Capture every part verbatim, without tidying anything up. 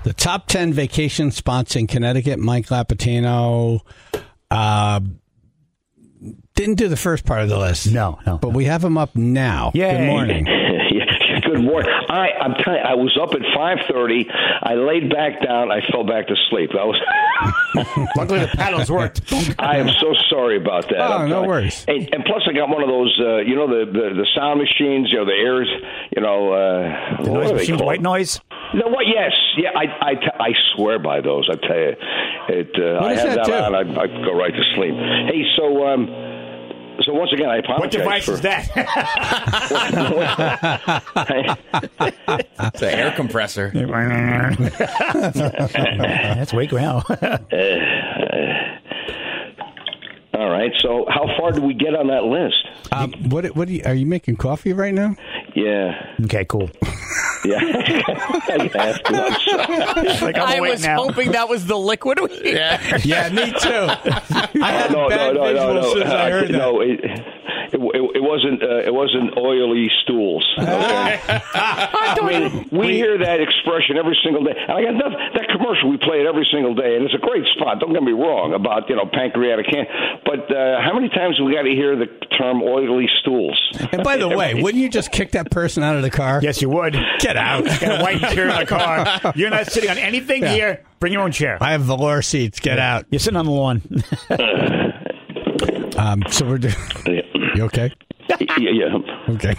The top ten vacation spots in Connecticut. Mike Lapatino uh, didn't do the first part of the list. No, no. But we have him up now. Yay. Good morning. Good morning. I, I'm telling you, I was up at five thirty. I laid back down. I fell back to sleep. I was. Luckily, the paddles worked. I am so sorry about that. Oh, I'm no telling- worries. And, and plus, I got one of those, uh, you know, the, the the sound machines, you know, the airs, you know, uh, The what noise are they machine, called? white noise. No, what? Yes, yeah. I I, t- I swear by those. I tell you, it. Uh, What I does have that that do? on. I, I go right to sleep. Hey, so um, so once again, I apologize. What device for, is that? It's an air compressor. That's wake now. All right. So, how far do we get on that list? Um, what? What? Are you, are you making coffee right now? Yeah. Okay, cool. Yeah. I have to. I'm sorry. Like, I'm I awake was now. hoping that was the liquid. Yeah. Yeah, me too. I had no, bad no, no, visuals no, no. since I heard that. no, it, it, it, it wasn't. Uh, it wasn't oily stools. Okay? I mean, we hear that expression every single day. And I got nothing, that commercial. We play it every single day, and it's a great spot. Don't get me wrong about you know pancreatic cancer. But uh, how many times have we got to hear the term oily stools? And by the way, wouldn't you just kick that person out of the car? Yes, you would. Get out. Got a white chair in the car. You're not sitting on anything Yeah. here. Bring your own chair. I have velour seats. Get out. You're sitting on the lawn. Um, so we're doing. You okay? yeah, yeah. Okay.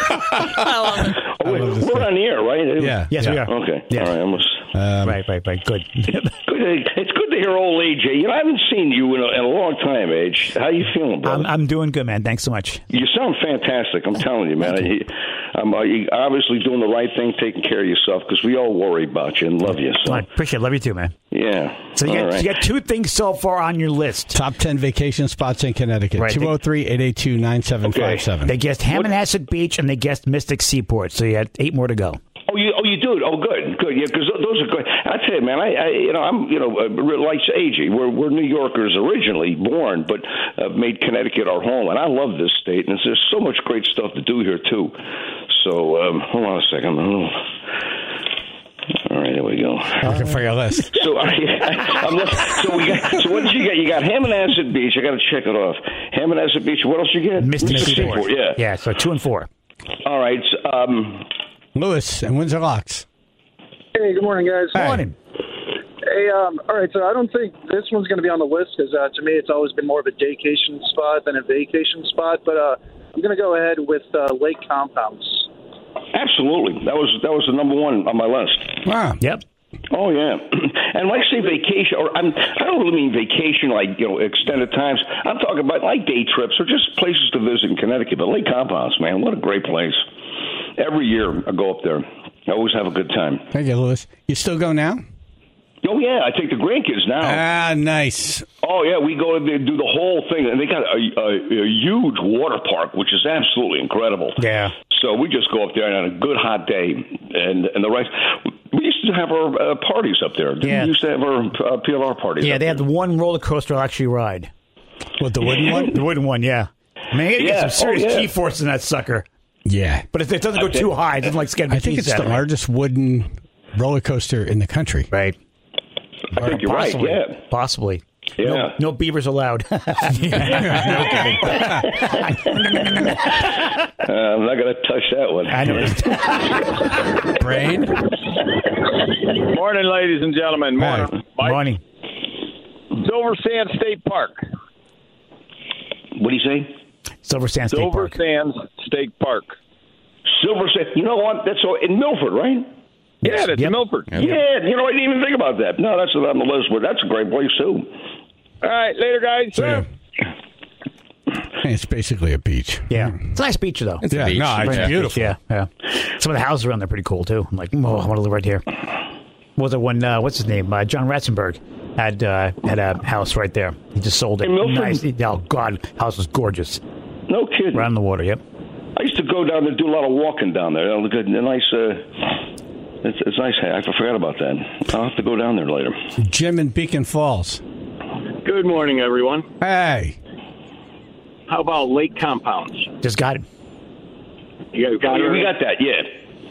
Oh, wait, love this we're guy. on the air, right? Yeah. Yes, yeah. we are. Okay. Yes. All right. I must. Um, right, right, right. Good. Good. It's good to hear old A J. You know, I haven't seen you in a, in a long time, Age. How you feeling, brother? I'm, I'm doing good, man. Thanks so much. You sound fantastic. I'm telling you, man. I, I'm uh, you obviously doing the right thing, taking care of yourself, because we all worry about you and love you. So. I appreciate it. Love you too, man. Yeah. So you All got, right. you got two things so far on your list. Top ten vacation spots in Connecticut. Right. two oh three, eight eight two, nine seven five seven. They guessed Hammonasset Beach and they guessed Mystic Seaport. So you had eight more to go. Oh, you, oh, you do. Oh, good, good. Yeah, because those are good. I tell you, man. I, I you know, I'm, you know, uh, like A J. We're we're New Yorkers originally, born, but uh, made Connecticut our home, and I love this state. And there's so much great stuff to do here too. So, um, hold on a second. Oh. All right, there we go. Looking for your list. So, I, I'm looking, so we got. So what did you get? You got Hammonasset Beach. I got to check it off. Hammonasset Beach. What else you get? Mystic Seaport. Yeah. Yeah. So two and four. All right. So, um, Lewis and Windsor Locks. Hey, good morning, guys. Good morning. Hey, um, all right, so I don't think this one's going to be on the list because uh, to me it's always been more of a daycation spot than a vacation spot. But uh, I'm going to go ahead with uh, Lake Compounce. absolutely. That was that was the number one on my list. Wow. Yep. Oh yeah, and like say vacation, or I'm, I don't really mean vacation like you know extended times. I'm talking about like day trips or just places to visit in Connecticut. But Lake Compounce, man, what a great place! Every year I go up there. I always have a good time. Thank you, Lewis. You still go now? Oh yeah, I take the grandkids now. Ah, nice. Oh yeah, we go there, do the whole thing, and they got a, a, a huge water park, which is absolutely incredible. Yeah. So we just go up there on a good hot day, and and the right. We used to have our uh, parties up there. Didn't Yeah. we used to have our uh, P L R parties. Yeah, up they there? have the one roller coaster I'll actually ride. What, the wooden one? The wooden one, yeah. Man, you get Yeah. some serious Oh, yeah. G-force in that sucker. Yeah. But if it doesn't go I think- too high, it doesn't like scare I think it's the largest wooden roller coaster in the country. Right. I think you're right. Possibly. Yeah. Possibly. Yeah. No, no beavers allowed. Uh, I'm not going to touch that one. I know. Brain? Morning, ladies and gentlemen. Morning. Hi. Mike. Morning. Silver Sands State Park. What do you say? Silver Sand State Silver Park. Sands State Park. Silver Sand. You know what? That's all, in Milford, right? Yeah, that's Yep. in Milford. Yeah. You know, I didn't even think about that. No, that's on the list. But that's a great place too. All right, later, guys. Yeah. Hey, it's basically a beach. Yeah. It's a nice beach, though. It's Yeah, a beach. no, it's Yeah. beautiful. Yeah, yeah. Some of the houses around there are pretty cool, too. I'm like, oh, I want to live right here. What was it when, uh, what's his name? Uh, John Ratzenberg had uh, had a house right there. He just sold it. In Milford? Nice. Oh, God. House was gorgeous. No kidding. Right on the water, yep. I used to go down there, do a lot of walking down there. Look at a nice. Uh, it's, it's nice. I forgot about that. I'll have to go down there later. Jim in Beacon Falls. Good morning, everyone. Hey. How about Lake Compounds? Just got it. You guys got Yeah, it? we got that. Yeah.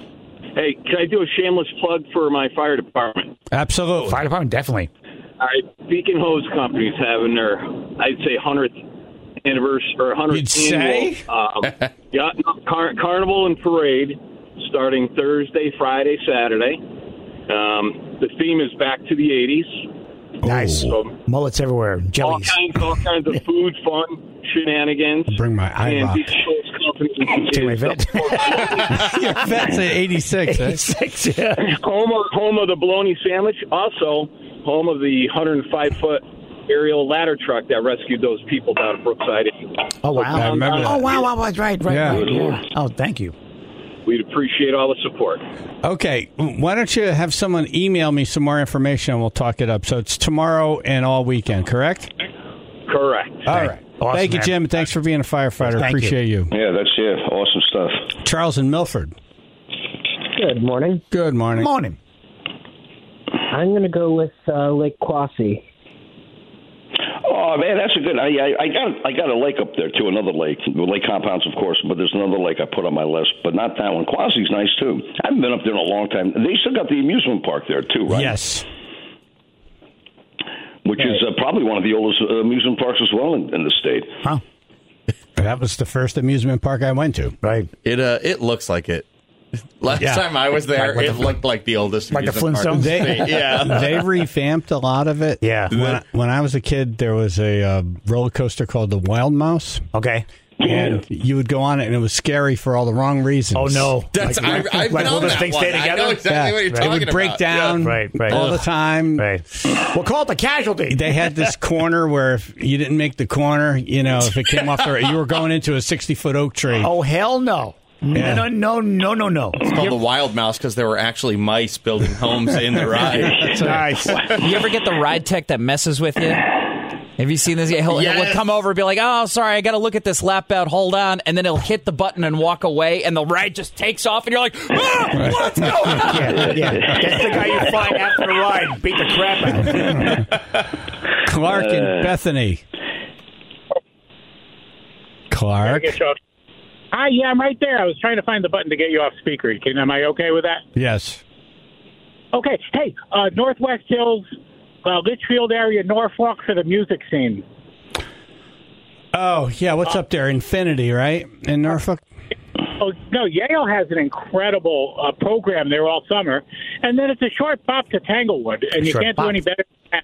Hey, can I do a shameless plug for my fire department? Absolutely. Fire department, definitely. All right, Beacon Hose Company's having their, I'd say, hundredth anniversary or hundredth You'd annual. say? Uh, yeah, no, car- carnival and parade starting Thursday, Friday, Saturday. Um, the theme is back to the eighties. Nice. So, Mullets everywhere. all Jellies. kinds, all kinds of food, fun, shenanigans. Bring my eye and rock. Beacon Hose Company Take my is vet. That's at eighty-six. eh? Six, yeah. home of home of the bologna sandwich. Also, home of the one hundred five foot aerial ladder truck that rescued those people down at Brookside. Oh, wow. I remember Oh, that. wow, wow, wow. Right, right. Yeah. right. yeah. Oh, thank you. We'd appreciate all the support. Okay, why don't you have someone email me some more information and we'll talk it up. So it's tomorrow and all weekend, correct? Correct. All right. Awesome, Thank you, man. Jim. Thanks for being a firefighter. Thank you. Appreciate you. Yeah, that's yeah, awesome stuff. Charles in Milford. Good morning. Good morning. Morning. I'm going to go with uh, Lake Quasi. Oh man, that's a good. I, I I got I got a lake up there too, another lake, Lake Compounds, of course. But there's another lake I put on my list, but not that one. Quasi's nice too. I haven't been up there in a long time. They still got the amusement park there too, right? Yes. Which is uh, probably one of the oldest uh, amusement parks as well in, in the state. Huh? That was the first amusement park I went to. Right. It uh, it looks like it. Last Yeah. time I was there, Like- like it the- looked like the oldest. like the amusement park in Flintstones? the state. Yeah. They revamped a lot of it. Yeah. When I, when I was a kid, there was a uh, roller coaster called the Wild Mouse, Okay. and you would go on it, and it was scary for all the wrong reasons. Oh, no. That's Like- I, I've like been will on those that things one. stay I together? know exactly Yeah. what you're It talking would break about. down Right, right. all the Ugh. time. Right. We'll call it the casualty. They had this corner where if you didn't make the corner, you know, if it came off the, you were going into a sixty-foot oak tree. Oh, hell no. Yeah. No, no, no, no, no. It's called the Wild Mouse because there were actually mice building homes in the ride. Nice. You ever get the ride tech that messes with you? Have you seen this? He'll, he'll Yes. come over and be like, oh, sorry, I got to look at this lap out, hold on. And then he'll hit the button and walk away, and the ride just takes off, and you're like, ah, what's going on? Yeah, yeah. That's the guy you find after the ride. Beat the crap out. Clark and Bethany. Clark. Hi, yeah, I'm right there. I was trying to find the button to get you off speaker. Can, am I okay with that? Yes. Okay. Hey, uh, Northwest Hills, uh, Litchfield area, Norfolk for the music scene. Oh, yeah. What's up there? Infinity, right? In Norfolk? Oh, no, Yale has an incredible uh, program there all summer. And then it's a short bop to Tanglewood, and you Short can't bop. do any better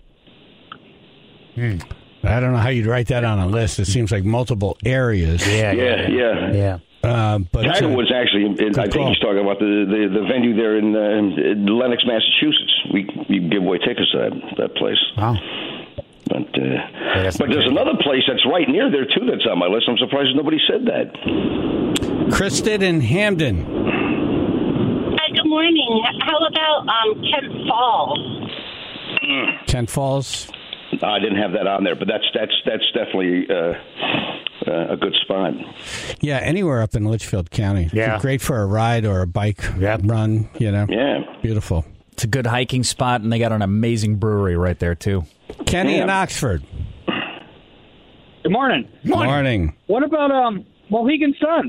than that. I don't know how you'd write that on a list. It seems like multiple areas. Yeah, Yeah, yeah. yeah. Uh, but uh, Tanglewood's actually, in, I think call. he's talking about the, the, the venue there in, uh, in Lenox, Massachusetts. We we give away tickets to that that place. Wow. But uh, that's but there's another place that's right near there too that's on my list. I'm surprised nobody said that. Kristen and Hamden. Hi, good morning. How about um, Kent Falls? Kent Falls. I didn't have that on there, but that's that's that's definitely uh, uh, a good spot. Yeah, anywhere up in Litchfield County. Yeah. Great for a ride or a bike Yep. run, you know. Yeah. Beautiful. It's a good hiking spot, and they got an amazing brewery right there, too. Kenny Yeah. in Oxford. Good morning. Morning. What about um, Mohegan Sun?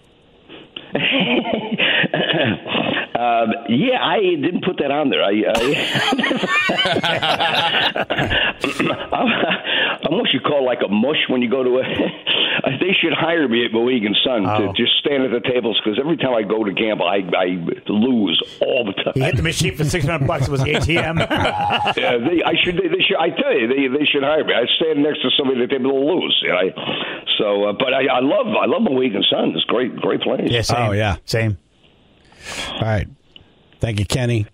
Um, yeah, I didn't put that on there. I, I I'm what you call like a mush when you go to a. They should hire me at Mohegan Sun Oh. to just stand at the tables because every time I go to gamble, I, I lose all the time. He hit the machine for six hundred bucks. It was the A T M. Yeah, they, I should. They, they should. I tell you, they they should hire me. I stand next to somebody that they will lose. You know, I, so, uh, but I, I love I love Mohegan Sun. It's a great great place. Yeah, same. Oh, yeah. Same. All right. Thank you, Kenny.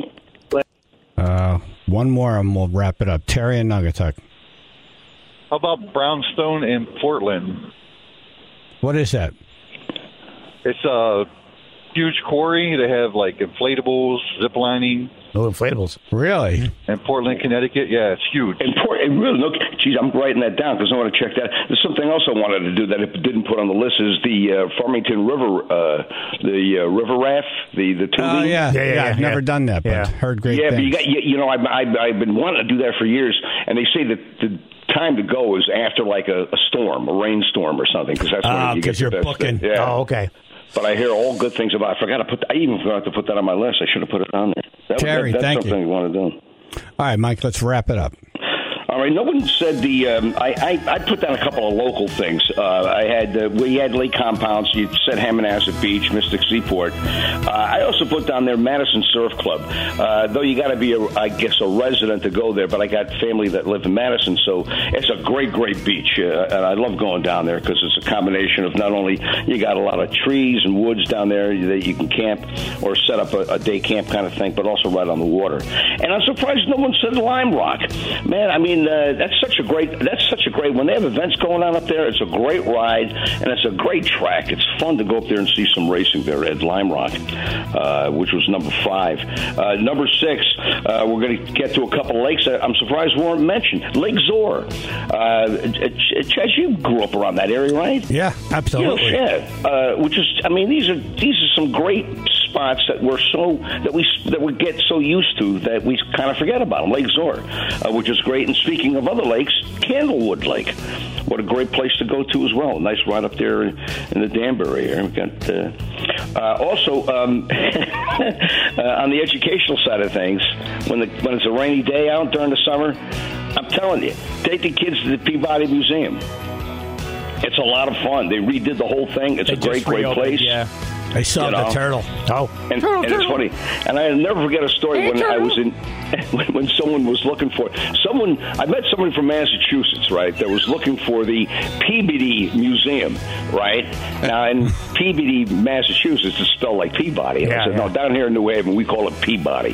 Uh, one more and we'll wrap it up. Terry and Naugatuck. How about Brownstone in Portland? What is that? It's a huge quarry. They have like inflatables, zip lining. No inflatables. Really? In Portland, Connecticut. Yeah, it's huge. Important. Really, look, geez, I'm writing that down because I want to check that. There's something else I wanted to do that it didn't put on the list is the uh, Farmington River, uh, the uh, river raft, the the tubing. Oh, yeah. Yeah, yeah, yeah, I've never yeah. done that, but Yeah. heard great Yeah, things. but you got you, you know I've, I've I've been wanting to do that for years, and they say that the time to go is after like a, a storm, a rainstorm or something, because that's Ah, when you get 'cause you're the best booking. thing. Yeah. Oh, okay. but I hear all good things about it. I forgot to put. I even forgot to put that on my list. I should have put it on there. That, Terry, that, that's thank something you. you want to do. All right, Mike, let's wrap it up. All right. No one said the. Um, I, I I put down a couple of local things. Uh, I had uh, we had lake compounds. You said Hammonasset Beach, Mystic Seaport. Uh, I also put down there Madison Surf Club. Uh, though you got to be, a, I guess, a resident to go there. But I got family that live in Madison, so it's a great, great beach, uh, and I love going down there because it's a combination of not only you got a lot of trees and woods down there that you can camp or set up a, a day camp kind of thing, but also right on the water. And I'm surprised no one said Lime Rock. Man, I mean. Uh, that's such a great. That's such a great. When they have events going on up there, it's a great ride and it's a great track. It's fun to go up there and see some racing there at Lime Rock, uh, which was number five. Uh, number six, uh, we're going to get to a couple of lakes. I'm surprised weren't mentioned. Lake Zor. Uh, Chaz, you grew up around that area, right? Yeah, absolutely. You know, yeah, uh, which is. I mean, these are these are some great spots that we're so that we that we get so used to that we kind of forget about them. Lake Zor, uh, which is great. And speaking of other lakes, Candlewood Lake, what a great place to go to as well. Nice ride up there in, in the Danbury area. We've got uh, uh, also um, uh, on the educational side of things, when the when it's a rainy day out during the summer, I'm telling you, take the kids to the Peabody Museum. It's a lot of fun. They redid the whole thing. It's they a great, great place. Yeah. I saw you the know? turtle. Oh, and, turtle, and turtle. it's funny. And I'll never forget a story hey, when turtle. I was in when, when someone was looking for someone. I met someone from Massachusetts, right? That was looking for the Peabody Museum, right? Now in Peabody, Massachusetts, it's spelled like Peabody. And yeah, I said, yeah. no, down here in New Haven, we call it Peabody.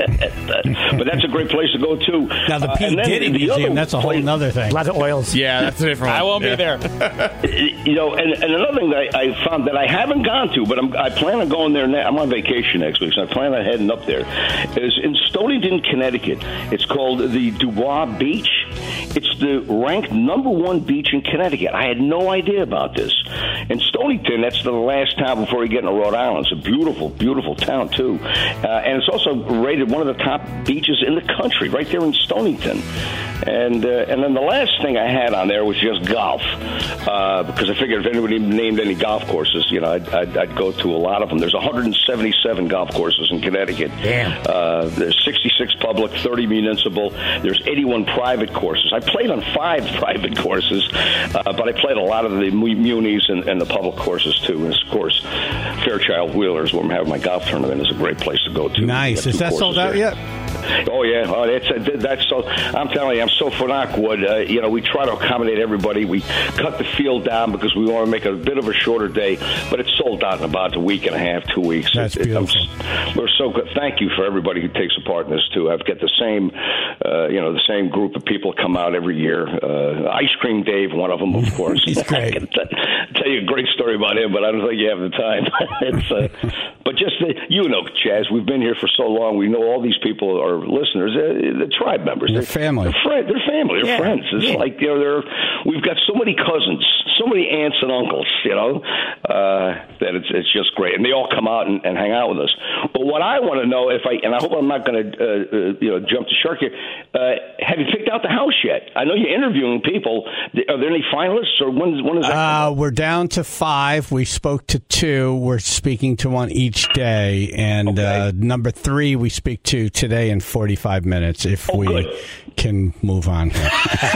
But that's a great place to go too. Now the Uh, P. and then Diddy the Museum, other that's a whole place- other thing. Lots of oils. Yeah, that's a different one. I won't Yeah. be there. You know, and, and another thing that I, I found that I haven't gone to, but I'm, I plan on going there. Ne- I'm on vacation next week, so I plan on heading up there. Is in Stonington, Connecticut. It's called the Dubois Beach. It's the ranked number one beach in Connecticut. I had no idea about this. In Stonington, that's the last town before you get into Rhode Island. It's a beautiful, beautiful town too, uh, and it's also rated one of the top beaches in the country, right there in Stonington. And uh, and then the last thing I had on there was just golf, uh, because I figured if anybody named any golf courses, you know, I'd, I'd, I'd go to a lot of them. There's one hundred seventy-seven golf courses in Connecticut. Damn. Uh, there's sixty-six public, thirty municipal. There's eighty-one private courses. I played on five private courses, uh, but I played a lot of the munis and, and the public courses too. And of course, Fairchild Wheelers, where I'm having my golf tournament, is a great place to go to. Nice. Is that sold out yet? Oh yeah, oh, that's that's so. I'm telling you, I'm so for Knockwood. Uh, you know, we try to accommodate everybody. We cut the field down because we want to make it a bit of a shorter day, but it's sold out in about a week and a half, two weeks. That's it, beautiful. It, we're so good. Thank you for everybody who takes a part in this too. I've got the same, uh, you know, the same group of people come out every year. Uh, Ice Cream Dave, one of them, of course. He's great. I can t- tell you a great story about him, but I don't think you have the time. it's, uh, but just the, you know, Chaz, we've been here for so long. We know all these people are listeners. They're, they're tribe members. They're they're family. They're, friend, they're family. They're Yeah. friends. It's Yeah. like you know, they're. We've got so many cousins, so many aunts and uncles. You know, uh, that it's it's just great, and they all come out and, and hang out with us. But what I want to know, if I and I hope I'm not going to uh, uh, you know jump the shark here. Uh, have you picked out the house yet? I know you're interviewing people. Are there any finalists, or when when is that? Uh, we're down to five. We spoke to two. We're speaking to one each day. And Okay. uh, number three, we speak to today in forty-five minutes if Oh, we good. can move on. Who's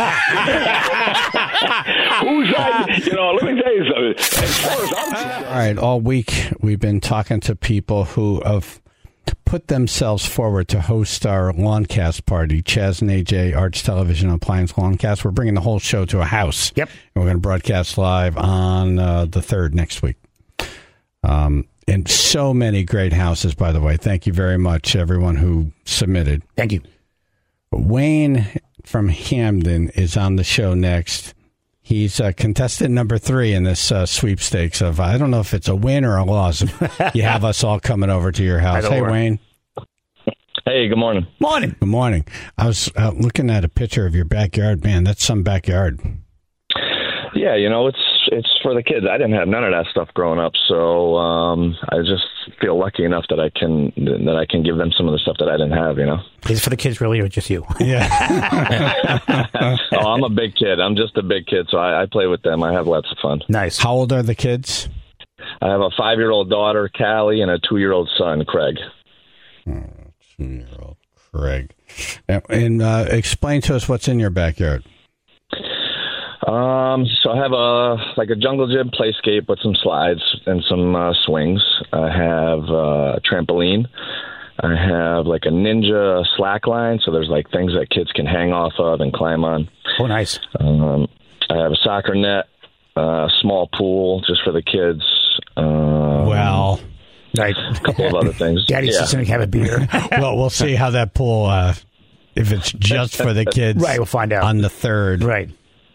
that? You know, let me tell you something. As far as I'm concerned, All right. All week, we've been talking to people who have put themselves forward to host our Lawncast party, Chaz and A J, Arts Television Appliance Lawncast. We're bringing the whole show to a house. Yep. And we're going to broadcast live on uh, the third next week. Um, and so many great houses, by the way. Thank you very much, everyone who submitted. Thank you. Wayne from Hamden is on the show next. He's uh, contestant number three in this uh, sweepstakes of, I don't know if it's a win or a loss. You have us all coming over to your house. Hey, Wayne. Hey, good morning. Morning. Good morning. I was uh, looking at a picture of your backyard. Man, that's some backyard. Yeah, you know, it's it's for the kids. I didn't have none of that stuff growing up, so um, I just feel lucky enough that I can that I can give them some of the stuff that I didn't have. You know, Is it for the kids really, or just you? Yeah. oh, I'm a big kid. I'm just a big kid, so I, I play with them. I have lots of fun. Nice. How old are the kids? I have a five-year-old daughter, Callie, and a two-year-old son, Craig. Oh, two-year-old Craig. And, and uh, explain to us what's in your backyard. Um, so I have a like a jungle gym playscape with some slides and some uh, swings. I have uh, a trampoline. I have like a ninja slack line, so there's like things that kids can hang off of and climb on. Oh, nice. Um, I have a soccer net, a uh, small pool just for the kids. Um, well, right. A couple of other things. Daddy's yeah. just going to have a beer. Well, we'll see how that pool, uh, if it's just for the kids. Right, we'll find out. On the third. Right.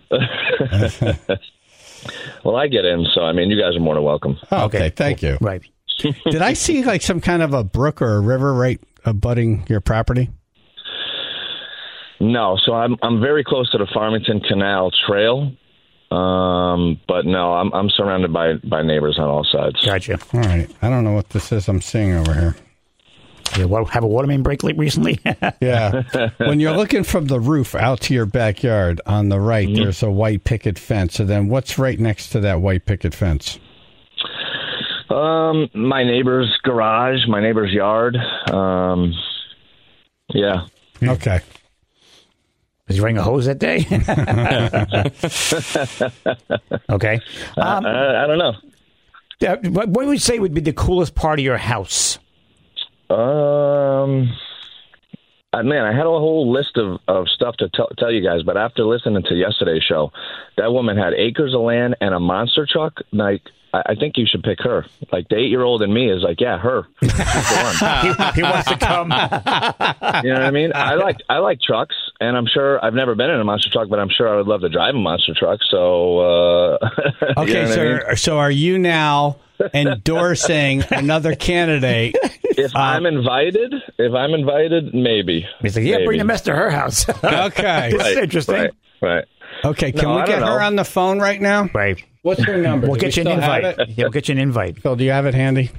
Well, I get in, so I mean, you guys are more than welcome. Oh, okay, okay, thank you. Right. Did I see like some kind of a brook or a river right abutting your property? No, so I'm I'm very close to the Farmington Canal Trail, um, but no, I'm I'm surrounded by, by neighbors on all sides. Gotcha. All right, I don't know what this is I'm seeing over here. Yeah, well, have a water main break late recently? Yeah. When you're looking from the roof out to your backyard, on the right, mm-hmm. there's a white picket fence. And then what's right next to that white picket fence? Um, my neighbor's garage, my neighbor's yard. Um, yeah. Okay. Was he running a hose that day? Okay. Um, uh, I, I don't know. Uh, what would you say would be the coolest part of your house? Um, I, man, I had a whole list of, of stuff to tell, tell you guys, but after listening to yesterday's show, that woman had acres of land and a monster truck. Like, I, I think you should pick her. Like, the eight-year-old in me is like, yeah, her. She's the one. he, he wants to come. You know what I mean? I like I like trucks, and I'm sure I've never been in a monster truck, but I'm sure I would love to drive a monster truck. So, uh, okay, you know so I mean? so are you now endorsing another candidate? If uh, I'm invited, if I'm invited, maybe. He's like, yeah, maybe. bring the mess to her house. Okay, this is right, interesting. Right, right. Okay, can No, we I get don't her know. on the phone right now? Right. What's her number? We'll Do get we you an still have invite. it? Yeah, we'll get you an invite. Phil, do you have it handy?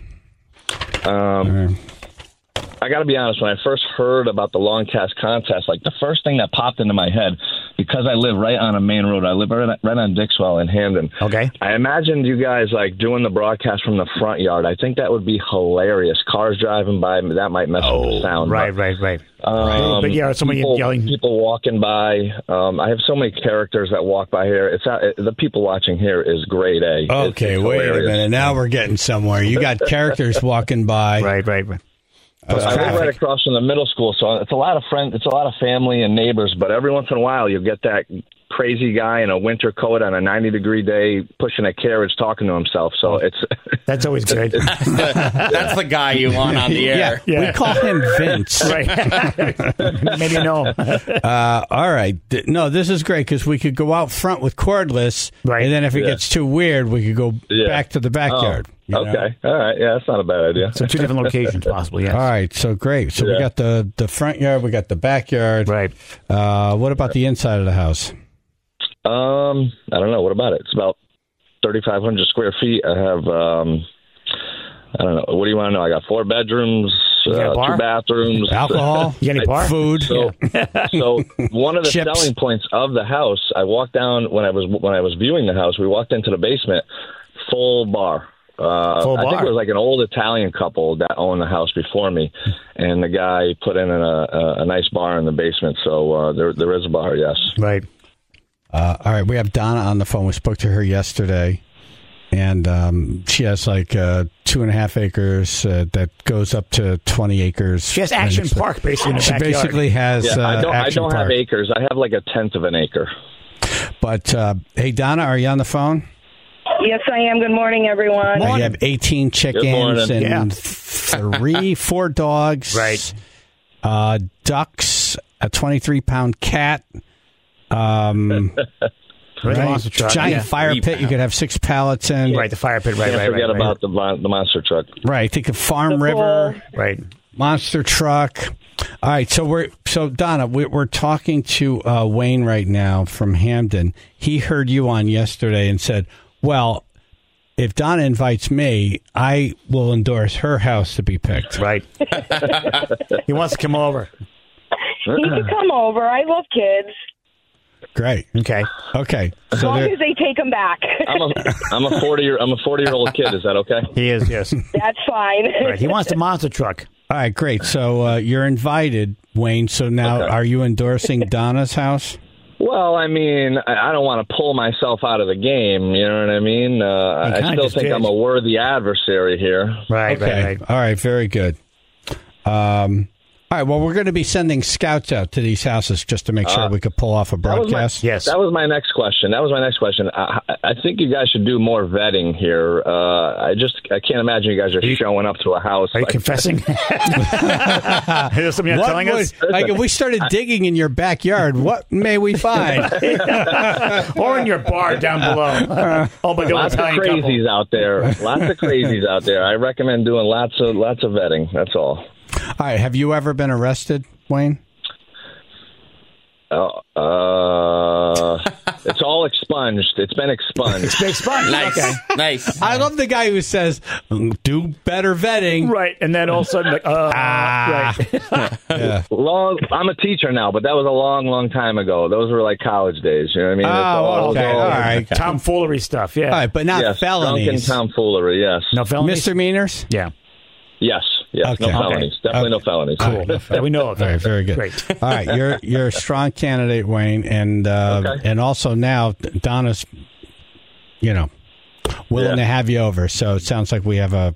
Um, I got to be honest. When I first heard about the long cast contest, like the first thing that popped into my head, because I live right on a main road, I live right, right on Dixwell in Hamden. Okay. I imagined you guys like doing the broadcast from the front yard. I think that would be hilarious. Cars driving by, that might mess Oh, with the sound. right, but, right, right. Um, But yeah, somebody people, yelling. people walking by. Um, I have so many characters that walk by here. It's not, it, the people watching here is grade A. It's- Okay, it's wait a hilarious. minute. Now we're getting somewhere. You got characters walking by. Right, right, right. I live right across from the middle school, so it's a lot of friends. It's a lot of family and neighbors. But every once in a while, you get that crazy guy in a winter coat on a ninety degree day pushing a carriage, talking to himself. So it's that's always good. That's the, that's the guy you want on the air. Yeah, we call him Vince. Right. Maybe you know. Uh, all right. Th- No, this is great because we could go out front with cordless, Right. and then if it Yeah. gets too weird, we could go Yeah. back to the backyard. Oh, you know? okay. All right. Yeah, that's not a bad idea. So two different locations, possibly. Yes. All right. So great. So we Yeah. got the, the front yard, we got the backyard. Right. Uh, what about the inside of the house? Um, I don't know. What about it? It's about thirty-five hundred square feet. I have, um, I don't know. What do you want to know? I got four bedrooms, You got a uh, bar? two bathrooms, Alcohol? You got any bar? Food? So, so one of the Chips. selling points of the house, I walked down when I was when I was viewing the house. We walked into the basement, full bar. Uh, Full I think bar. it was like an old Italian couple that owned the house before me, and the guy put in a, a, a nice bar in the basement. So uh, there there is a bar, yes. Right. Uh, all right. We have Donna on the phone. We spoke to her yesterday. And um, she has like uh, two and a half acres uh, that goes up to twenty acres. She has Action And it's- Park basically in the She backyard. basically has Yeah, uh, I don't I Action don't Park. have acres. I have like a tenth of an acre. But uh, hey, Donna, are you on the phone? Yes, I am. Good morning, everyone. You have eighteen chickens morning. and Yeah. three, four dogs. Right. Uh, ducks, a twenty-three pound cat. Um, Right. right? Monster truck. Giant Yeah. fire Three pit. You could have six pallets in. Right. The fire pit. Right. Can't Right. forget right, right. about the mon- the monster truck. Right. Think of Farm The River, Right. monster truck. All right. So we're so Donna, we're, we're talking to uh, Wayne right now from Hamden. He heard you on yesterday and said, "Well, if Donna invites me, I will endorse her house to be picked." Right. He wants to come over. You can come over. I love kids. Great. Okay. Okay. As So long there- as they take them back. I'm a I'm a forty year I'm a forty year old kid. Is that okay? He is, yes. That's fine. Right. He wants the monster truck. all right, great. So uh, you're invited, Wayne. So now, Okay. are you endorsing Donna's house? Well, I mean, I I don't want to pull myself out of the game. You know what I mean? Uh, You I kinda still just think did. I'm a worthy adversary here. Right, Okay. right, right. All right. Very good. Um, all right. Well, we're going to be sending scouts out to these houses just to make sure Uh, we could pull off a That was my- broadcast. Yes. That was my next question. That was my next question. I, I think you guys should do more vetting here. Uh, I just I can't imagine you guys are, showing up to a house. Are you like- confessing? Is there something you're What telling would- us? like if we started digging in your backyard, what may we find? Or in your bar down below. Oh, but Lots of crazies out there. Lots of crazies out there. I recommend doing lots of lots of vetting. That's all. All right. Have you ever been arrested, Wayne? Oh, uh, it's all expunged. It's been expunged. It's been expunged. Nice. Okay. Nice. I love the guy who says, "Do better vetting." Right, and then all of a sudden, like, uh, Ah. right. Yeah. Long. I'm a teacher now, but that was a long, long time ago. Those were like college days. You know what I mean? It's Oh, all- okay. it's all- All right. Tomfoolery stuff, yeah. All right, but not Yes, drunken felonies. tomfoolery. Yes. No felonies? Misdemeanors? Yeah. Yes. Yes. Okay. No felonies. Okay. Definitely no Okay. felonies. Cool. That we know of. All right, very good. Great. All right, you're you're a strong candidate, Wayne, and uh, Okay. and also now Donna's, you know, willing Yeah. to have you over. So it sounds like we have a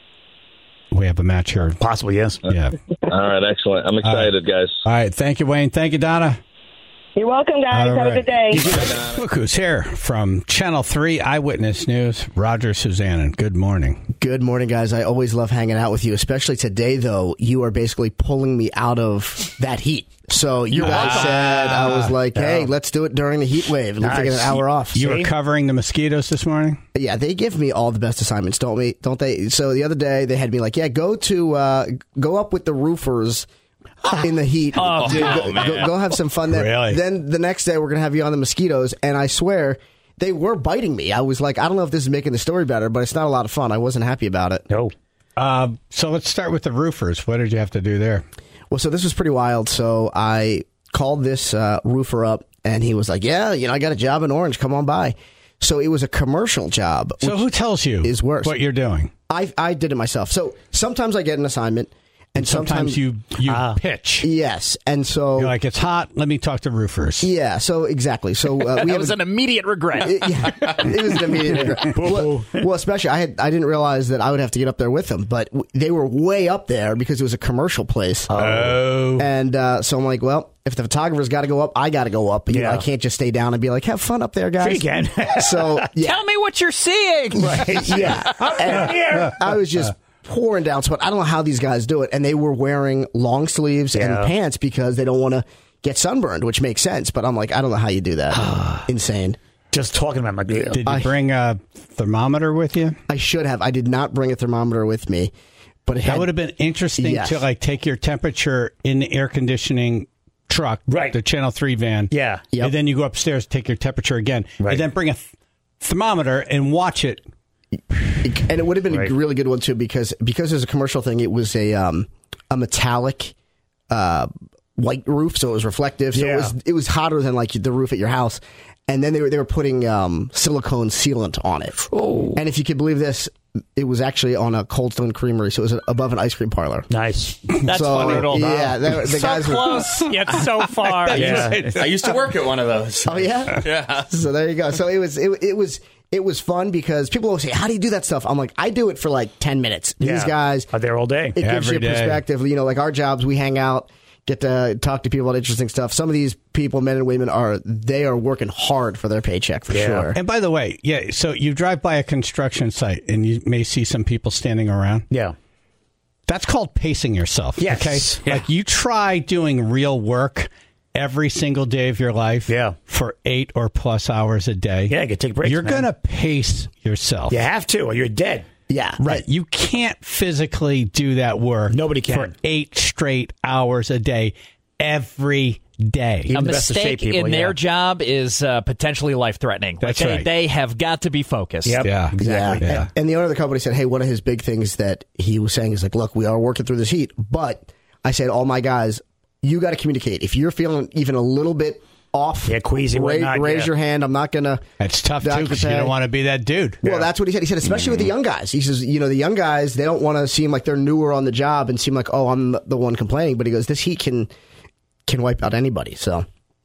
we have a match here. Possibly, yes. Yeah. All right. Excellent. I'm excited, guys. All right. Thank you, Wayne. Thank you, Donna. You're welcome, guys. All Have a right. good day. Look who's here from Channel three Eyewitness News, Roger Suzanne. Good morning. Good morning, guys. I always love hanging out with you, especially today, though. You are basically pulling me out of that heat. So you guys said, I was like, hey, let's do it during the heat wave. Let's take an Nice. hour off. You See? were covering the mosquitoes this morning? Yeah, they give me all the best assignments, don't we? Don't they? So the other day they had me like, yeah, go to uh, go up with the roofers in the heat. Oh, go, no, go, go, go have some fun there. Really? Then the next day we're gonna have you on the mosquitoes, and I swear they were biting me. I was like, I don't know if this is making the story better, but it's not a lot of fun. I wasn't happy about it. No. Uh, so let's start with the roofers. What did you have to do there? Well, so this was pretty wild. So I called this uh, roofer up, and he was like, yeah, you know, I got a job in Orange. Come on by. So it was a commercial job. So who tells you is worse? what you're doing? I I did it myself. So sometimes I get an assignment, and Sometimes, sometimes, you you Ah. pitch. yes, and so You're like, it's hot. Let me talk to roofers. yeah, so exactly. So uh, we That have was a- an immediate regret. it, yeah, it was an immediate. well, well, especially I had I didn't realize that I would have to get up there with them, but w- they were way up there because it was a commercial place. Oh. And uh, so I'm like, well, if the photographer's got to go up, I got to go up. You know, Yeah. I can't just stay down and be like, have fun up there, guys. Sure you can. So yeah, Tell me what you're seeing. yeah. And I was just pouring down sweat. I don't know how these guys do it, and they were wearing long sleeves Yeah. and pants because they don't want to get sunburned, which makes sense. But I'm like, I don't know how you do that. Insane. Just talking about my Did you I- bring a thermometer with you? I should have. I did not bring a thermometer with me, but it That had, would have been interesting Yes. to like take your temperature in the air conditioning truck, Right. the Channel three van. Yeah. Yep. And then you go upstairs, take your temperature again, Right. and then bring a th- thermometer and watch it. and it would have been Right. a really good one too because because there's a commercial thing. It was a um a metallic uh white roof, so it was reflective. So Yeah. it was it was hotter than like the roof at your house. And then they were they were putting um, silicone sealant on it. Oh. And if you could believe this, it was actually on a Cold Stone Creamery, so it was above an ice cream parlor. Nice. That's So, funny. yeah, they- the so guys were- close, yet so far. Yeah. I used to work at one of those. Oh yeah, Yeah. So there you go. So it was it, it was it was fun because people always say, "How do you do that stuff?" I'm like, I do it for like ten minutes. These Yeah. guys Are there all day. It gives Every you day. perspective. You know, like our jobs, we hang out, get to talk to people about interesting stuff. Some of these people, men and women, are they are working hard for their paycheck for Yeah. sure. And by the way, yeah, so you drive by a construction site and you may see some people standing around. Yeah. That's called pacing yourself. Yes. Okay. Yeah. Like you try doing real work every single day of your life. Yeah. For eight or plus hours a day. Yeah, you can take breaks, You're man. gonna pace yourself. You have to, or you're dead. Yeah, Right. You can't physically do that work. Nobody can. For eight straight hours a day, every day. Even A the best of shape mistake people, in their yeah. job is uh, potentially life threatening. That's like they, right. they have got to be focused. Yep. Yeah. Exactly. Yeah. And, and the owner of the company said, hey, one of his big things that he was saying is like, look, we are working through this heat, but I said, all my guys, you got to communicate. If you're feeling even a little bit off. Yeah, queasy. Ra- whatnot, raise yeah. your hand. I'm not going to. That's tough, too, because you don't want to be that dude. Well, that's what he said. He said, especially with the young guys. He says, you know, the young guys, they don't want to seem like they're newer on the job and seem like, oh, I'm the one complaining. But he goes, this heat can can wipe out anybody. So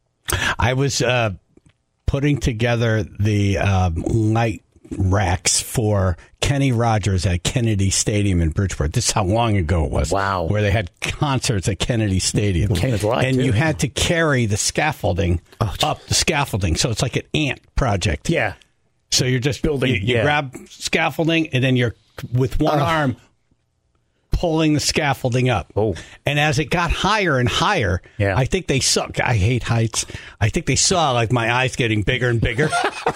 I was uh, putting together the um, light racks for Kenny Rogers at Kennedy Stadium in Bridgeport. This is how long ago it was. Wow. Where they had concerts at Kennedy Stadium. Kenny's live, and too. you had to carry the scaffolding up the scaffolding. So it's like an ant project. Yeah. So you're just Building, You, you yeah. grab scaffolding, and then you're with one arm pulling the scaffolding up. Oh. And as it got higher and higher, Yeah. I think they saw, I hate heights. I think they saw like my eyes getting bigger and bigger,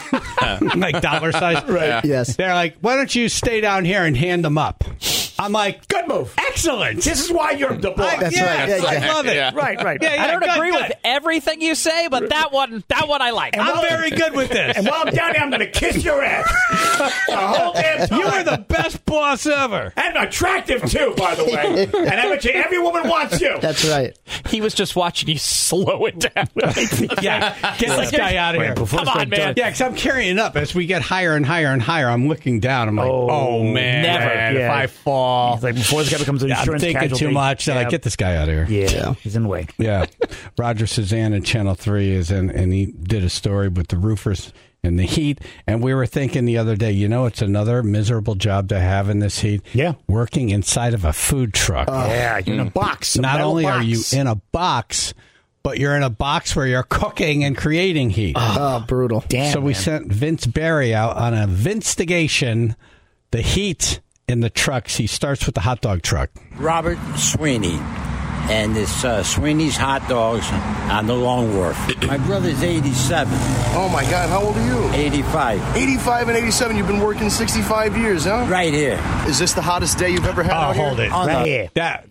like dollar size. Right. Yes. They're like, why don't you stay down here and hand them up? I'm like, Good move. excellent. This is why you're the boss. I, That's yeah, right. Yeah, I yeah. love it. Yeah. Right, right. Yeah, yeah, I don't good, agree good. with everything you say, but that one, that one I like. I'm very good with this. And while I'm down there, I'm going to kiss your ass. The whole damn time. You are the best boss ever. And attractive, too, by the way. And I bet you every woman wants you. that's right. He was just watching you slow it down. Yeah, get this guy out of here. before Come it's on, done. man. Yeah, because I'm carrying it up. As we get higher and higher and higher, I'm looking down. I'm like, oh, Oh, man. never. If Yeah. I fall. It's like before this guy becomes an Yeah, I'm insurance thinking casualty. too much. Then Yeah. I get this guy out of here. Yeah, Yeah. he's in the way. Yeah. Roger Suzanne at Channel three is in, and he did a story with the roofers in the heat. And we were thinking the other day, you know, it's another miserable job to have in this heat. Yeah. Working inside of a food truck. Yeah, you're in a box. a Not metal only are you box. in a box, but you're in a box where you're cooking and creating heat. Oh, brutal. Damn, so we man. sent Vince Barry out on a Vinstigation, the heat in the trucks. He starts with the hot dog truck. Robert Sweeney, and it's uh, Sweeney's Hot Dogs on the Long Wharf. My brother's eighty-seven. Oh my God, how old are you? eighty-five. eighty-five and eighty-seven. You've been working sixty-five years, huh? Right here. Is this the hottest day you've ever had Oh, out here? hold it. On Right the- here. That.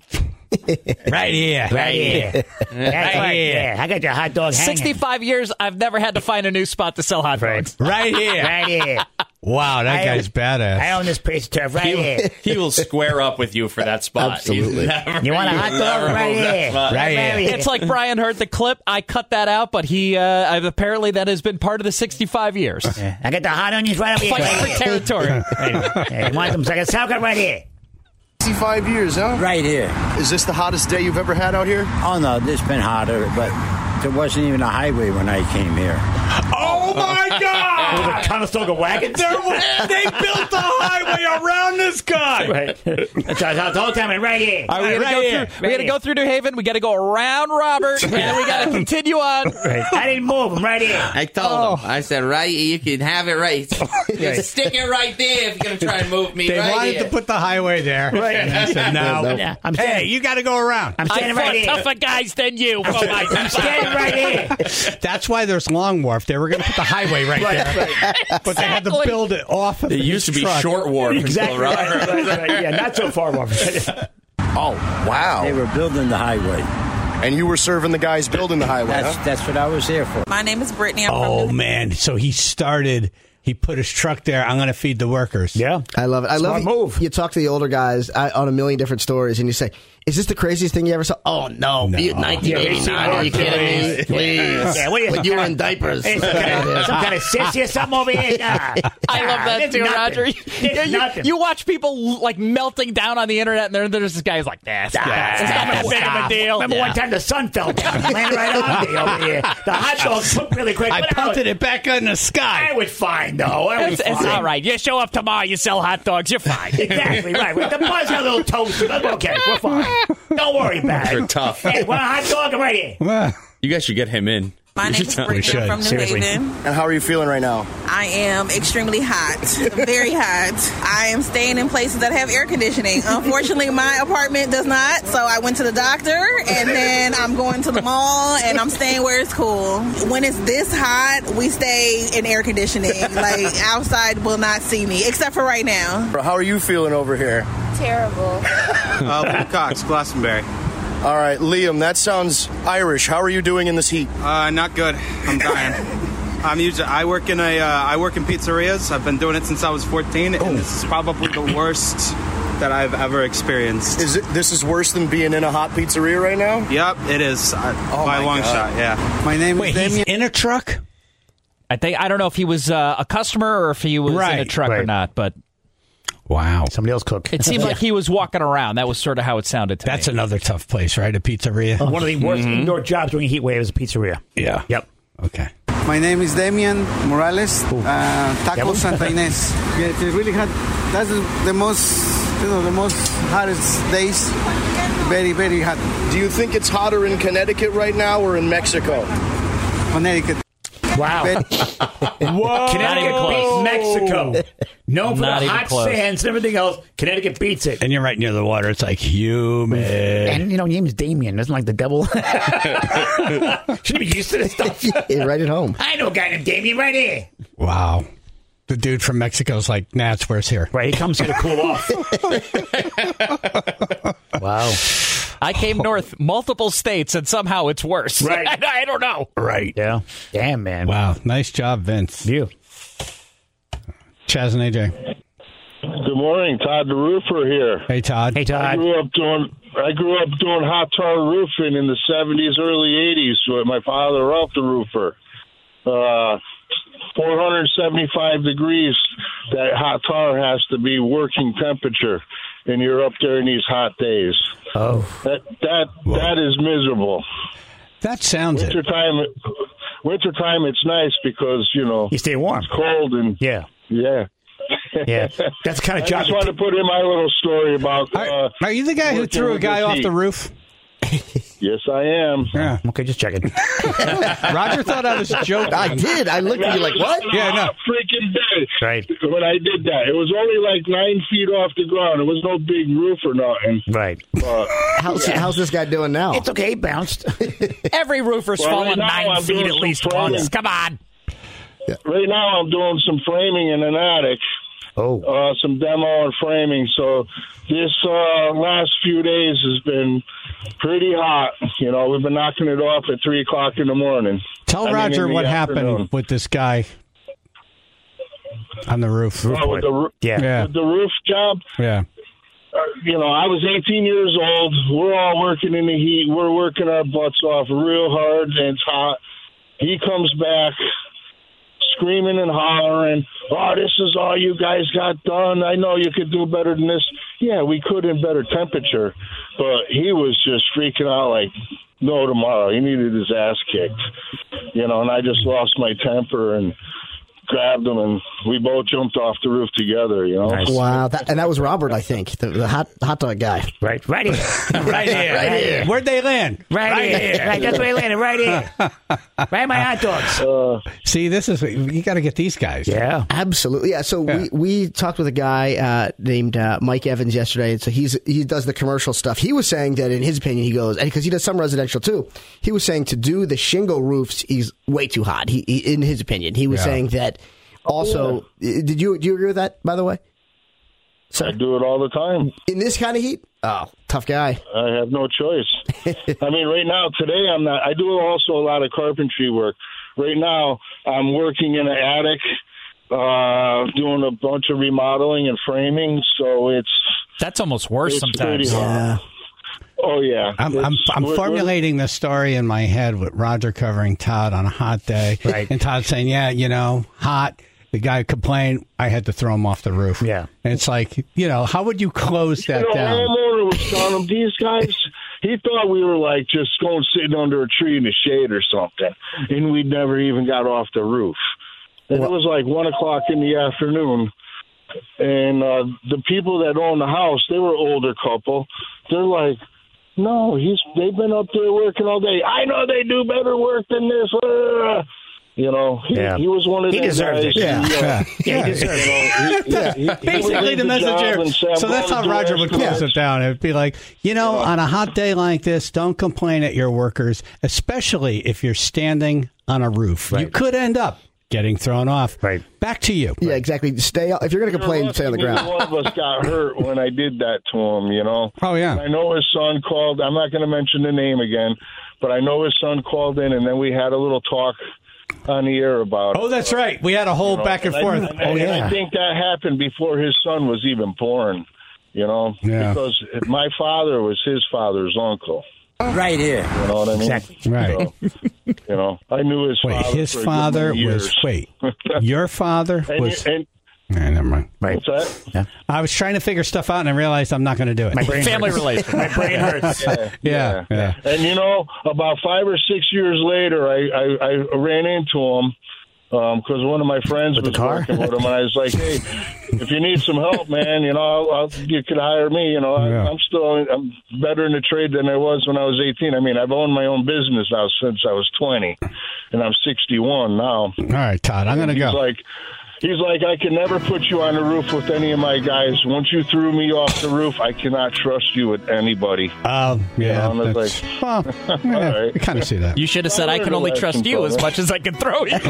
right here. Right here. That's right. Yeah, I got your hot dog hanging. sixty-five years, I've never had to find a new spot to sell hot dogs. Right here. Right here. Wow, that I guy's own- badass. I own this piece of turf right He, here. he will square up with you for that spot. Absolutely. He's never- You want a he hot will dog? never Right move that here. spot. Right here. here. It's like Brian heard the clip. I cut that out, but he uh, I've, apparently that has been part of the sixty-five years. Yeah, I got the hot onions right up here. Fighting for territory. Hey, want them? So I got sauerkraut right here. sixty-five years, huh? Right here. Is this the hottest day you've ever had out here? Oh, no, this been hotter, but there wasn't even a highway when I came here. Oh, my God! With a Conestoga wagon? There was- they built the highway around this guy. Right. That's the whole time. and Right here. All right, we gotta, right go, here. through, we gotta go through New Haven. We got to go around Robert, and then we got to continue on. Right. I didn't move him. Right here. I told him. I said, right, you can have it right. Just stick it right there if you're going to try and move me. They right wanted here. to put the highway there. Right. And I said, no. Yeah, I'm Hey, standing- you got to go around. I'm I standing fought right here. tougher guys than you. Oh, my I'm standing right here. That's why there's Long Wharf. They were going to put the highway right, Right, there. right. But they had to Exactly. build it off of It his used to be truck. Short Wharf. Exactly. until Right, Robert- right, right. Yeah, not so far off. Oh, wow. They were building the highway. And you were serving the guys building the highway, That's, huh? that's what I was here for. My name is Brittany. I'm Oh, from New- man. So he started, he put his truck there. I'm going to feed the workers. Yeah. I love it. I Smart love move. You talk to the older guys uh, on a million different stories, and you say, "Is this the craziest thing you ever saw?" Oh no, No. be it nineteen eighty-nine. Are you kidding me? Please, Yeah, what are you- when you were in diapers. Hey, some, kind of, some kind of sissy or something over here. Nah. I love that There's too, nothing. Roger. There's You, you- nothing. you watch people like melting down on the internet, and there, there's this guy who's like, "That's Ah, it's not that big of a deal." Remember Yeah. one time the sun fell down, and landed right on me over here. The hot dog cooked really quick. I but punted was, it back in the sky. I was fine though. I was It's, it's fine. all right. You show up tomorrow, you sell hot dogs, you're fine. Exactly right. The buzz got a little toast. That's okay. We're fine. Don't worry about it. They're tough. Hey, want a hot dog? I'm right here. You guys should get him in. My name is Brittany. should. I'm from New Seriously. Haven. And how are you feeling right now? I am extremely hot, very hot. I am staying in places that have air conditioning. Unfortunately, my apartment does not, so I went to the doctor, and then I'm going to the mall, and I'm staying where it's cool. When it's this hot, we stay in air conditioning. Like, outside will not see me, except for right now. How are you feeling over here? Terrible. Uh, Luke Cox, Glastonbury. All right, Liam, that sounds Irish. How are you doing in this heat? Uh, not good. I'm dying. I'm usually I work in a uh, I work in pizzerias. I've been doing it since I was fourteen, and this is probably the worst that I've ever experienced. Is it? This is worse than being in a hot pizzeria right now? Yep, it is uh, Oh by my a long God. shot. Yeah. My name Wait, is he's Damien. in a truck? I think I don't know if he was uh, a customer or if he was in a Right, truck or right. not, but Wow. Somebody else cook. it seemed like he was walking around. That was sort of how it sounded to That's me. another tough place, right? A pizzeria? One of the worst indoor jobs during a heat wave is a pizzeria. Yeah. Yep. Okay. My name is Damian Morales. Uh, Taco Devil? Santa Ynez. Yeah, it's really hot. That's the most, you know, the most hottest days. Very, very hot. Do you think it's hotter in Connecticut right now or in Mexico? Connecticut. Wow. Very- Whoa. Connecticut beats Mexico. Known for Not the even hot close. sands and everything else. Connecticut beats it. And you're right near the water. It's like humid. And, you know, name is Damien. Isn't like the devil. Should be used to this stuff. Yeah, right at home. I know a guy named Damien right here. Wow. The dude from Mexico's like, nah, it's worse here. Right, he comes here to cool off. Wow. I came north multiple states, and somehow it's worse. Right. I, I don't know. Right. Yeah. Damn, man. Wow. Nice job, Vince. You. Chaz and A J. Good morning, Todd the Roofer here. Hey, Todd. Hey, I Todd. grew up doing I grew up doing hot tar roofing in the seventies, early eighties with my father, Ralph the Roofer. Uh, four hundred seventy-five degrees. That hot tar has to be working temperature, and you're up there in these hot days. Oh, that that that is miserable. That sounds it. Wintertime, wintertime, it's nice because you know you stay warm. It's cold and yeah, yeah. Yeah, that's the kind of I job. just want to put in my little story about. Uh, Are you the guy who working threw a with guy the off heat. the roof? Yes, I am. Yeah. Okay, just checking. Roger thought I was joking. I did. I looked at you like, what? Yeah, no. Freaking day. Right. When I did that, it was only like nine feet off the ground. It was no big roof or nothing. Right. But, How's, how's this guy doing now? It's okay, he bounced. Every roofer's Well, fallen right now nine I'm feet doing at some least framing. once. Come on. Right now, I'm doing some framing in an attic. Oh. Uh, some demo and framing. So this uh, last few days has been pretty hot. You know, we've been knocking it off at three o'clock in the morning. Tell I mean, Roger in the what afternoon. happened with this guy on the roof. Oh, with the, roo- Yeah. Yeah. with the roof job. Yeah. Uh, you know, I was eighteen years old. We're all working in the heat. We're working our butts off real hard, and it's hot. He comes back screaming and hollering, oh, this is all you guys got done. I know you could do better than this. Yeah, we could in better temperature. But he was just freaking out like no tomorrow. He needed his ass kicked. You know, and I just lost my temper and grabbed him, and we both jumped off the roof together, you know. Wow, that, and that was Robert, I think, the, the hot hot dog guy. Right, right here, right here, right here. Where'd they land? Right, Right here. here. Right, that's where they landed. Right here. Right, my hot dogs. Uh, See, this is you got to get these guys. Yeah, absolutely. Yeah. So Yeah. we we talked with a guy uh, named uh, Mike Evans yesterday, and so he's he does the commercial stuff. He was saying that in his opinion, he goes, and because he does some residential too, he was saying to do the shingle roofs, he's way too hot. He, he in his opinion, he was Yeah. saying that. Also, did you do you agree with that? By the way, I do it all the time. In this kind of heat, oh, tough guy. I have no choice. I mean, right now, today, I'm not. I do also a lot of carpentry work. Right now, I'm working in an attic, uh, doing a bunch of remodeling and framing. So it's That's almost worse it's sometimes. pretty hot. Oh yeah, I'm, I'm, It's- I'm we're- formulating the story in my head with Roger covering Todd on a hot day. Right. And Todd saying, yeah, you know, hot. The guy complained, I had to throw him off the roof. Yeah. And it's like, you know, how would you close that You know, down? homeowner was telling him, these guys, he thought we were like just going sitting under a tree in the shade or something, and we never even got off the roof. And it was like one o'clock in the afternoon, and uh, the people that own the house, they were an older couple. They're like, no, he's they've been up there working all day. I know they do better work than this. Uh, You know, he, Yeah. he was one of He them deserves guys. it. Yeah. He, uh, Yeah. Yeah, he deserves you know, he- Yeah. he- he- he Basically, did the message job here. and said, So that's "Well, how the Roger rest would of close it." it down. It'd be like, you know, on a hot day like this, don't complain at your workers, especially if you're standing on a roof. You Right. could end up getting thrown off. Right. Back to you. Yeah, exactly. Stay if you're going to complain, stay on the Neither ground. One of us got hurt when I did that to him, you know. Oh, yeah. I know his son called. I'm not going to mention the name again, but I know his son called in, and then we had a little talk on the air about it. Oh, that's right. We had a whole You know, back and I- forth. and I, Oh, and yeah. I think that happened before his son was even born. You know, Yeah. because my father was his father's uncle. Right here. You know what I mean? Exactly. Right. So, you know, I knew his Wait, father. his for a good father many was. years. Wait, your father and, was. and Nah, never mind. Right. what's that? Yeah. I was trying to figure stuff out, and I realized I'm not going to do it. My brain Family hurts. relation. My brain hurts. Yeah, Yeah, yeah. And you know, about five or six years later, I I, I ran into him because one of my friends With the was car? working with him, and I was like, "Hey, if you need some help, man, you know, I'll, I'll, you could hire me. You know, I, Yeah. I'm still I'm better in the trade than I was when I was eighteen. I mean, I've owned my own business now since I was twenty, and I'm sixty-one now." All right, Todd, I'm going to He's go. like, he's like, I can never put you on the roof with any of my guys. Once you threw me off the roof, I cannot trust you with anybody. Um, yeah, You know, and I was that's, like, well, yeah, all right. I kind of see that. You should have said, I I can learned a only lesson trust you from as it. much as I can throw you.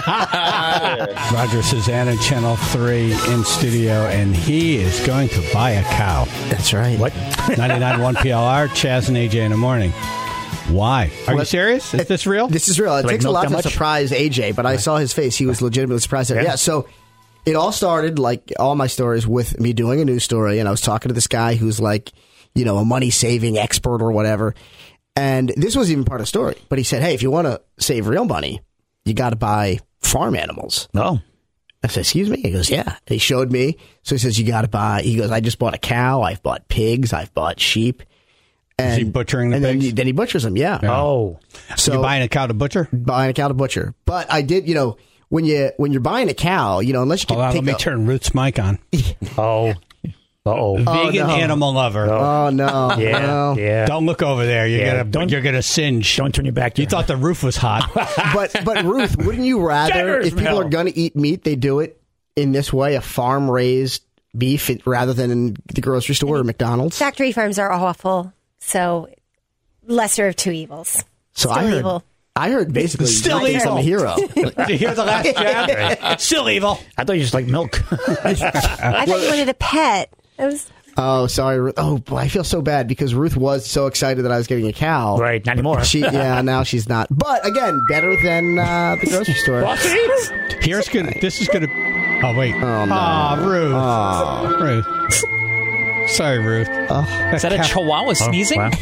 Roger Susanna, Channel three in studio, and he is going to buy a cow. That's right. What? ninety-nine point one P L R, Chaz and A J in the morning. Why? Are you What? serious? Is this real? This is real. It Like takes a milk lot that to much? surprise A J, but I saw his face. He was legitimately surprised. At it. Yeah. Yeah, so it all started, like all my stories, with me doing a news story, and I was talking to this guy who's like, you know, a money-saving expert or whatever. And this wasn't even part of the story. But he said, hey, if you want to save real money, you got to buy farm animals. No. I said, excuse me? He goes, yeah. And he showed me. So he says, you got to buy. He goes, I just bought a cow. I've bought pigs. I've bought sheep. And, Is he butchering the and then pigs? he, then he butchers them, yeah. Oh. So you buying a cow to butcher? buying a cow to butcher. But I did, you know, when you when you're buying a cow, you know, unless you can Hold on, take let me a- turn Ruth's mic on. Oh. Uh-oh. Vegan no. animal lover. Oh no! Yeah. no. Yeah. Don't look over there. You're Yeah, gonna don't- you're gonna singe. Don't turn your back to You her. thought the roof was hot. But but Ruth, wouldn't you rather Jaggers if people smell. are going to eat meat, they do it in this way, a farm raised beef, it- rather than in the grocery store or McDonald's? Factory farms are awful, so lesser of two evils. So Still I heard. evil. I heard basically Still you think I'm a evil. hero. Did you hear the last jab? Still evil. I thought you just like milk. I thought you wanted a pet. It was Oh, sorry, Ruth. Oh, boy, I feel so bad because Ruth was so excited that I was getting a cow. Right, not anymore. She, yeah, now she's not. But again, better than uh, the grocery store. Here's gonna. This is gonna. Oh wait. Oh, no. Aw, Ruth. Oh. Ruth. Sorry, Ruth. Is that a cow- chihuahua sneezing? wow.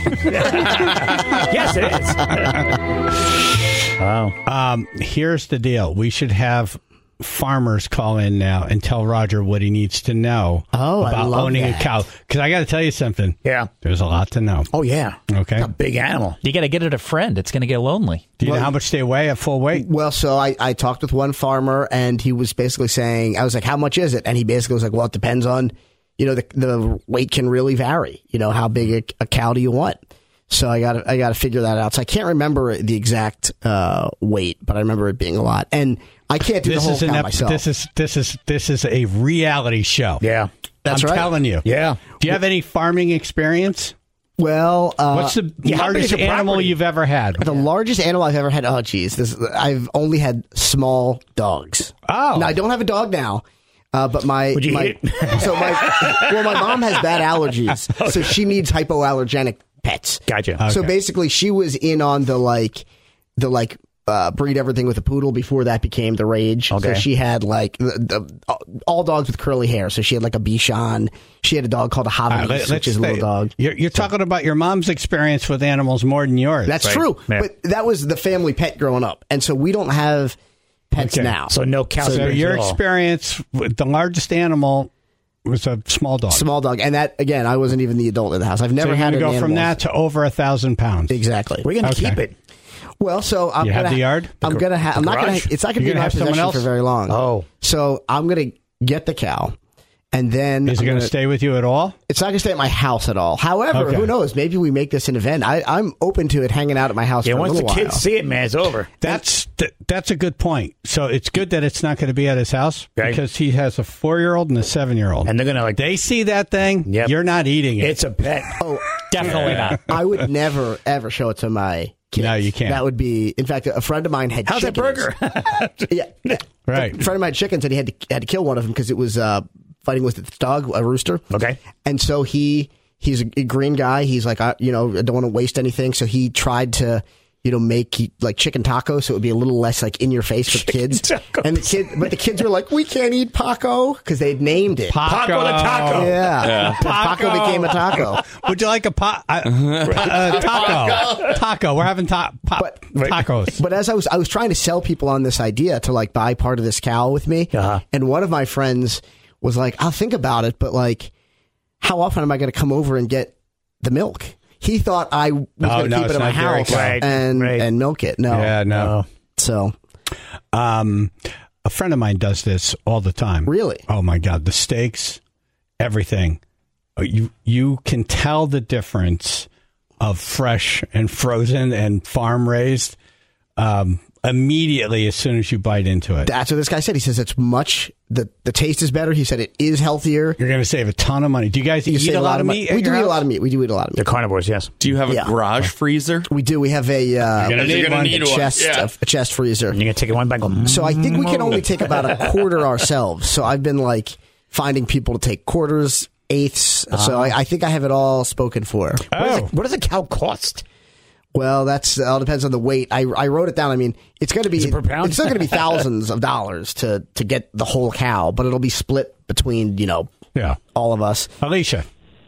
Yes, it is. Wow. Um, here's the deal. We should have farmers call in now and tell Roger what he needs to know Oh, I about love owning that. a cow. Because I got to tell you something. Yeah. There's a lot to know. Oh, yeah. Okay. A big animal. You got to get it a friend. It's going to get lonely. Do you Well- know how much they weigh at full weight? Well, so I, I talked with one farmer, and he was basically saying, I was like, how much is it? And he basically was like, well, it depends on, you know, the the weight can really vary. You know, how big a, a cow do you want? So I got I got to figure that out. So I can't remember the exact uh, weight, but I remember it being a lot. And I can't do This the whole is an cow ep- myself. this is this is this is a reality show. Yeah. That's I'm right. telling you. Yeah. Do you have any farming experience? Well, uh, What's the yeah, how big largest is your animal property? you've ever had? the largest animal I've ever had? Oh, geez, this I've only had small dogs. Oh. Now I don't have a dog now. Uh, but my, Would you my eat it? so my well, my mom has bad allergies, so she needs hypoallergenic pets. Gotcha. So Okay. basically, she was in on the like, the like uh, breed everything with a poodle before that became the rage. Okay. So she had like the, the, all dogs with curly hair. So she had like a Bichon. She had a dog called a All Havanese, right, let- which is a let's little stay- dog. You're, you're talking about your mom's experience with animals more than yours. That's Right. true, Yeah. but that was the family pet growing up, and so we don't have pets Okay. now. So no cow so experience your at all. experience with the largest animal was a small dog. Small dog, and that again, I wasn't even the adult in the house. I've so never you're had gonna an go from animal. that to over a thousand pounds. Exactly. We're going to Okay. keep it. Well, so I'm You have gonna the yard? I'm The gonna have. I'm the not gonna. garage? It's not gonna You're be in gonna my have someone possession else? for very long. Oh. So I'm gonna get the cow, and then Is it I'm going to gonna- stay with you at all? It's not gonna stay at my house at all. However, Okay. who knows? Maybe we make this an event. I, I'm open to it hanging out at my house Yeah, for a once the little kids while. see it, man, it's over. That's th- that's a good point. So it's good that it's not going to be at his house Right. because he has a four-year-old and a seven-year-old. And they're going to like, They see that thing. Yep. You're not eating it. it's a pet. Oh, Definitely not. I would never ever show it to my kids. No, you can't. That would be. In fact, a friend of mine had. How's that chickens. burger? yeah, yeah. Right. A friend of mine had chickens, and he had to had to kill one of them because it was uh, fighting with its dog, a rooster. Okay. And so he he's a, a green guy. He's like, I, you know, I don't want to waste anything. So he tried to you know, make like chicken tacos, so it would be a little less like in your face for the kids. Tacos. And the kid, but the kids were like, "We can't eat Paco," because they'd named it Paco the taco. Yeah, yeah. Paco. Paco became a taco. Would you like a pa- uh, uh, taco? Taco. We're having ta- pa- but, tacos. But as I was, I was trying to sell people on this idea to like buy part of this cow with me, uh-huh. and one of my friends was like, "I'll think about it, but like, how often am I going to come over and get the milk?" He thought I was oh, going to no, keep it in my house right, and right. and milk it. No, yeah, no. no. So, um, a friend of mine does this all the time. Really? Oh my God, the steaks, everything. You you can tell the difference of fresh and frozen and farm raised um, immediately as soon as you bite into it. That's what this guy said. He says it's much the the taste is better. He said it is healthier. You're going to save a ton of money. Do you guys you eat a lot of meat? We do eat a lot of meat. We do eat a lot of meat. They're carnivores, yes. Do you have a yeah. garage freezer? We do. We have a uh, You're gonna need one, need a one. chest Yeah. a, a chest freezer. You're gonna take it one by one. So I think we can only take about a quarter ourselves. So I've been like finding people to take quarters, eighths. Uh, so I, I think I have it all spoken for. Oh. What, does a, what does a cow cost? Well, that's all depends on the weight. I I wrote it down. I mean, it's going to be Is it per pound? It's still going to be thousands of dollars to to get the whole cow, but it'll be split between you know yeah all of us. Alicia.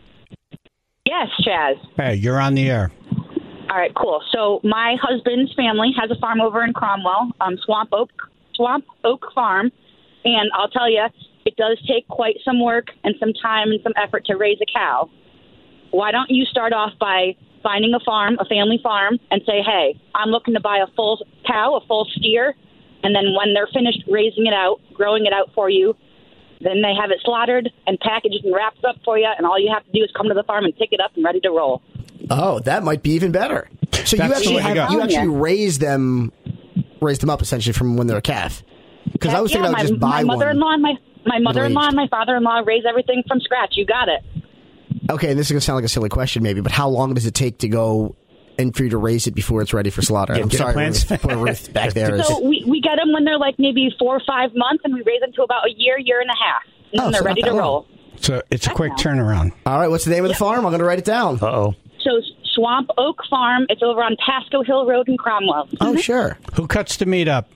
Yes, Chaz. Hey, you're on the air. All right, cool. So my husband's family has a farm over in Cromwell, um, Swamp Oak Swamp Oak Farm, and I'll tell you, it does take quite some work and some time and some effort to raise a cow. Why don't you start off by finding a farm, a family farm, and say, hey, I'm looking to buy a full cow, a full steer, and then when they're finished raising it out, growing it out for you, then they have it slaughtered and packaged and wrapped up for you, and all you have to do is come to the farm and pick it up and ready to roll. Oh, that might be even better. So you actually have, you actually raise them, raise them up essentially from when they're a calf. Because I was thinking yeah, I would my, just buy my mother-in-law one. And my, my mother-in-law and my father-in-law raise everything from scratch. You got it. Okay, and this is going to sound like a silly question maybe, but how long does it take to go and for you to raise it before it's ready for slaughter? Yeah, I'm sorry, plans. Ruth, poor Ruth back there. So we, we get them when they're like maybe four or five months, and we raise them to about a year, year and a half. And Oh, then they're so not ready that to long. roll. So it's a quick turnaround. All right, what's the name of the farm? I'm going to write it down. Uh-oh. So Swamp Oak Farm, it's over on Pasco Hill Road in Cromwell. Oh, sure. Who cuts the meat up?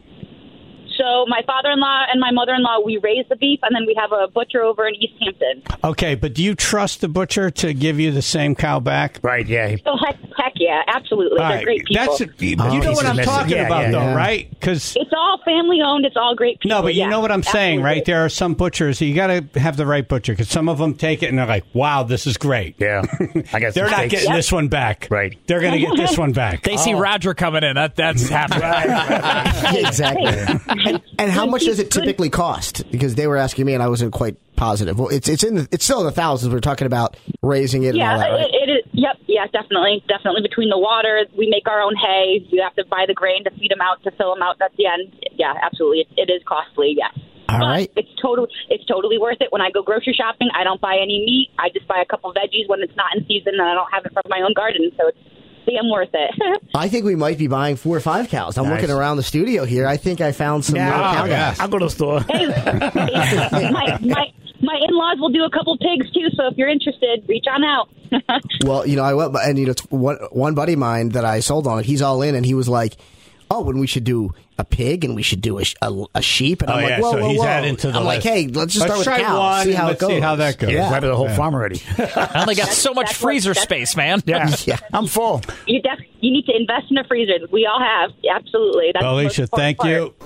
So my father-in-law and my mother-in-law, we raise the beef, and then we have a butcher over in East Hampton. Okay, but do you trust the butcher to give you the same cow back? Right, yeah. Oh, heck, heck yeah, absolutely. All They're right, great people. that's you know what I'm talking Yeah, about, yeah, though, yeah. right? Because It's all family-owned. It's all great people. no, but you yeah, know what I'm saying, absolutely. right? There are some butchers. You got to have the right butcher because some of them take it and they're like, "Wow, this is great." Yeah, I guess They're not getting this one back. Right. They're going to get this one back. They see Roger coming in. That that's happening. Yeah, exactly. and, and how much does it typically cost? Because they were asking me, and I wasn't quite positive. Well, it's it's in the, it's still in the thousands. We're talking about raising it. Yeah, and all that, right? it, it is. Yep, yeah, definitely, definitely. Between the water, we make our own hay. You have to buy the grain to feed them out, to fill them out at the end. Yeah, absolutely, it, it is costly. Yes. All but right. It's total. It's totally worth it. When I go grocery shopping, I don't buy any meat. I just buy a couple veggies when it's not in season, and I don't have it from my own garden. So it's damn worth it. I think we might be buying four or five cows. I'm Nice. looking around the studio here. I think I found some Yeah, little cow oh, guys. I'll go to the store. Hey, hey, my, my, my in-laws will do a couple pigs, too, so if you're interested, reach on out. Well, you know, I went, and you know, one one buddy of mine that I sold on it, he's all in, and he was like, "Oh, and we should do a pig, and we should do a, sh- a, a sheep." And Oh, I'm yeah, like, "Whoa, so whoa, he's whoa!" adding to the I'm like, list. "Hey, let's just Let's start with try cows, one see and how let's it goes." see how that goes. Yeah. Right to the whole Yeah. farm already. I only got so much that's what- freezer that's- space, man. Yeah. Yeah. I'm full. You def- you need to invest in a freezer. We all have. Absolutely. That's the most Alicia, important thank part. you.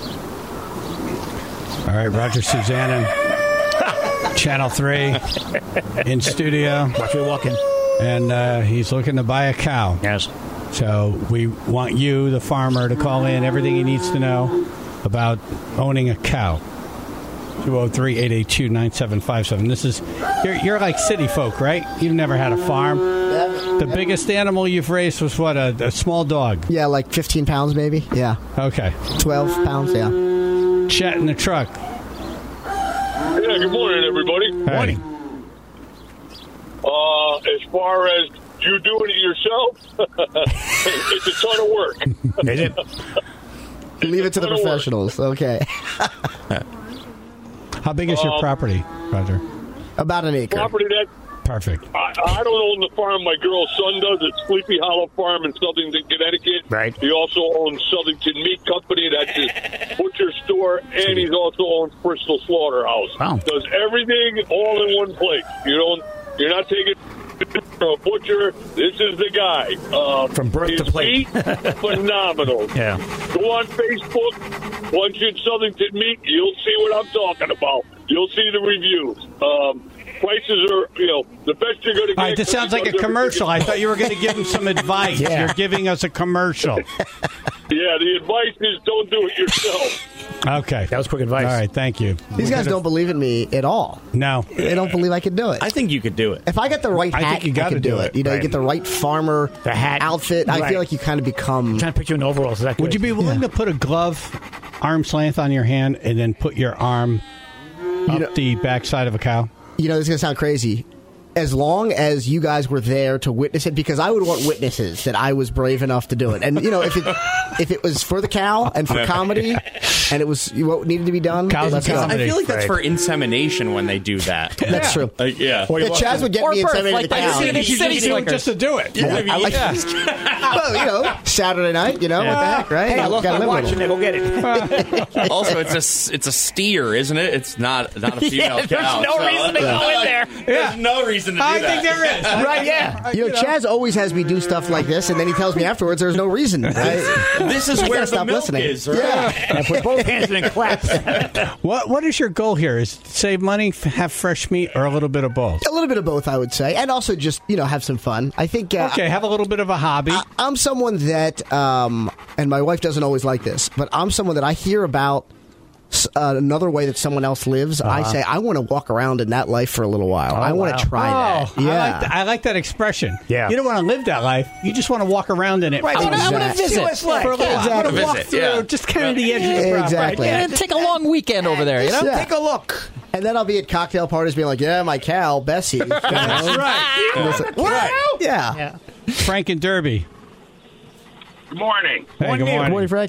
All right, Roger Suzanne, Channel three, in studio. Watch me walking. And uh, he's looking to buy a cow. Yes. So we want you, the farmer, to call in everything he needs to know about owning a cow. two oh three, eight eight two, nine seven five seven. This is, you're, you're like city folk, right? You've never had a farm. The biggest animal you've raised was what, a, a small dog? Yeah, like fifteen pounds maybe. Yeah. Okay. twelve pounds, yeah. Chet in the truck. Yeah, good morning, everybody. Morning. Uh, as far as you doing it yourself, it's a ton of work. Is it? Leave it to the It's a ton of work. professionals. Okay. How big is your Um, property, Roger? About an acre. Property that Perfect. I, I don't own the farm my girl's son does. It's Sleepy Hollow Farm in Southington, Connecticut. Right. He also owns Southington Meat Company. That's his butcher store. And he also owns Bristol Slaughterhouse. Wow. Does everything all in one place. You don't, you're not taking from a butcher. This is the guy. Uh, From birth his to plate. meat, phenomenal. Yeah. Go on Facebook, punch in Southington Meat. You'll see what I'm talking about. You'll see the reviews. Um, prices are, you know, the best you're going to get. All right, this sounds like a commercial. I thought you were going to give him some advice. Yeah. You're giving us a commercial. Yeah, the advice is don't do it yourself. Okay. That was quick advice. All right, thank you. These guys don't believe in me at all. No. They don't believe I could do it. I think you could do it. If I get the right I hat, think you I gotta could do do it. it. You know, you Right. get the right farmer The hat. outfit. I Right. feel like you kind of become. I'm trying to put you in overalls. Is that Would you good? be willing to put a glove arm's length on your hand and then put your arm up know- the backside of a cow? You know, this is going to sound crazy. As long as you guys were there to witness it, because I would want witnesses that I was brave enough to do it. And, you know, if it if it was for the cow and for comedy and it was what needed to be done, Cows let's and go. comedy. I feel like that's Right. for insemination when they do that. That's true. Like, yeah. Yeah, Chaz would get Or me birth, inseminated like the the cow. city- You city just do it slickers. just to do it. Yeah, I like well, you know, Saturday night, you know, what the heck, right? Hey, look, Gotta I'm live with watching it. it. Go get it. Also, it's a s- it's a steer, isn't it? It's not not a female Yeah, there's cow. no so- reason to go in there. There's no reason to do I that. think there is. Right, yeah. You know, Chaz always has me do stuff like this, and then he tells me afterwards there's no reason. I, This is I where gotta the stop milk listening. is, right? Yeah. I put both hands in and claps. What What is your goal here? Is save money, f- have fresh meat, or a little bit of both? A little bit of both, I would say, and also just you know have some fun. I think. Uh, Okay, have a little bit of a hobby. I, I'm someone that, um, and my wife doesn't always like this, but I'm someone that I hear about s- uh, another way that someone else lives. I say I want to walk around in that life for a little while. I want wow. to try that. Oh, Yeah. I like, th- I like that expression. Yeah. You don't want to live that life. You just want to walk around in it. Right, I wanna- I wanna Exactly. visit. See what it's like. For a little while. I want to Exactly. walk Visit, through yeah. just kind of the edge of the property. Exactly. Yeah, take a long weekend over there, you know? Yeah. Take a look. And then I'll be at cocktail parties being like, yeah, my cow, Bessie. You know? That's right. And it's like, what? Yeah. Frank and Derby. Good morning. Hey, good Good morning. morning, Frank.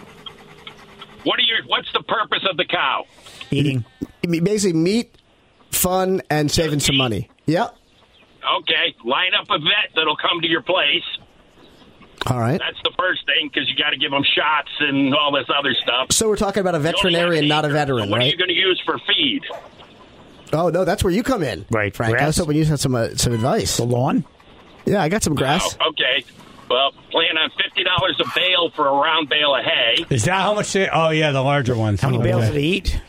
What are your? What's the purpose of the cow? Eating. Basically, meat, fun, and saving some money. Yep. Okay, line up a vet that'll come to your place. All right. That's the first thing because you got to give them shots and all this other stuff. So we're talking about a veterinarian, not a veteran, What are right? you going to use for feed? Oh no, that's where you come in, Right, Frank? I grass. was hoping you had some uh, some advice. The lawn? Yeah, I got some grass. Oh, okay. Well, plan on fifty dollars a bale for a round bale of hay. Is that how much they? Oh yeah, the larger ones. How many Okay. bales did they eat?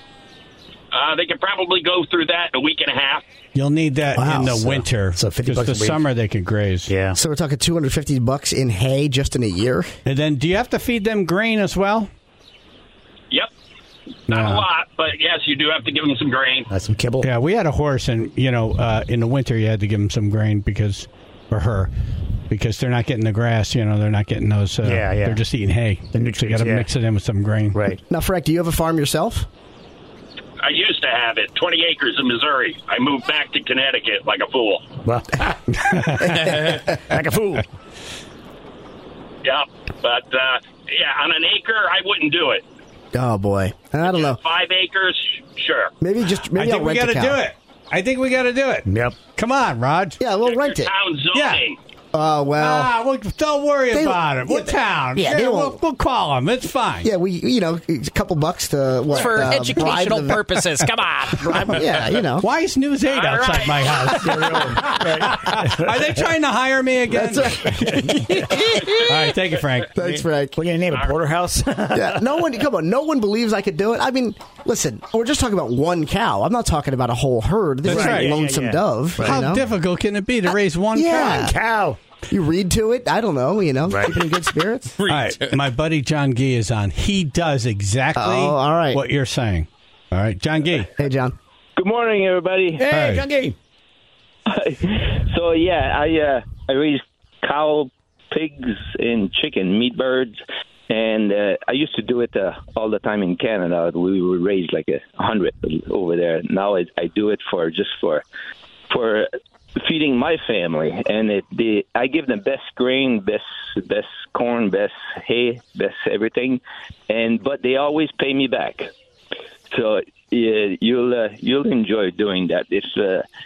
Uh, they could probably go through that in a week and a half. You'll need that Wow. in the So- winter. so fifty because bucks the a week. summer they could graze. Yeah. So we're talking two hundred fifty bucks in hay just in a year. And then, do you have to feed them grain as well? Yep. Not Yeah. a lot, but yes, you do have to give them some grain. That's some kibble. Yeah, we had a horse, and you know, uh, in the winter you had to give them some grain because, for her, because they're not getting the grass. You know, they're not getting those. Uh, Yeah, yeah. They're just eating hay. The So you nutrients, got to yeah. mix it in with some grain. Right. Now, Frank, do you have a farm yourself? I used to have it, twenty acres in Missouri. I moved back to Connecticut like a fool. Well, like a fool. Yeah, but uh, yeah, on an acre, I wouldn't do it. Oh boy, I don't know. Five acres, sure. Maybe just maybe I I'll think we rent got a to cow. do it. I think we got to do it. Yep. Come on, Raj. Yeah, we'll rent it. Town zoning. Oh well. Ah, well, don't worry They- about it. What yeah, town? yeah, they we'll, won't- we'll call them. It's fine. Yeah, we you know a couple bucks to what For uh, bribe educational the- purposes. Come on. bribe- yeah, you know. Why is News eight All outside right. my house? Are they trying to hire me again? That's right. All right, take it, Frank. Thanks, Frank. What are you going to name it? Porterhouse? Yeah, no one. Come on, no one believes I could do it. I mean, listen, we're just talking about one cow. I'm not talking about a whole herd. This That's is right. a Yeah, yeah, lonesome yeah. dove. How you know? difficult can it be to raise one yeah. cow? Cow. You read to it. I don't know. You know, keep it in good spirits. All right, my buddy John Gee is on. He does exactly Oh, all right. what you're saying. All right, John Gee. Hey, John. Good morning, everybody. Hey, Hey. John Gee. So yeah, I uh, I raise cow, pigs, and chicken, meat birds, and uh, I used to do it uh, all the time in Canada. We would raise like a hundred over there. Now I, I do it for just for for feeding my family, and it the I give them best grain, best best corn, best hay, best everything, and but they always pay me back. So yeah, you'll uh, you'll enjoy doing that. It's uh,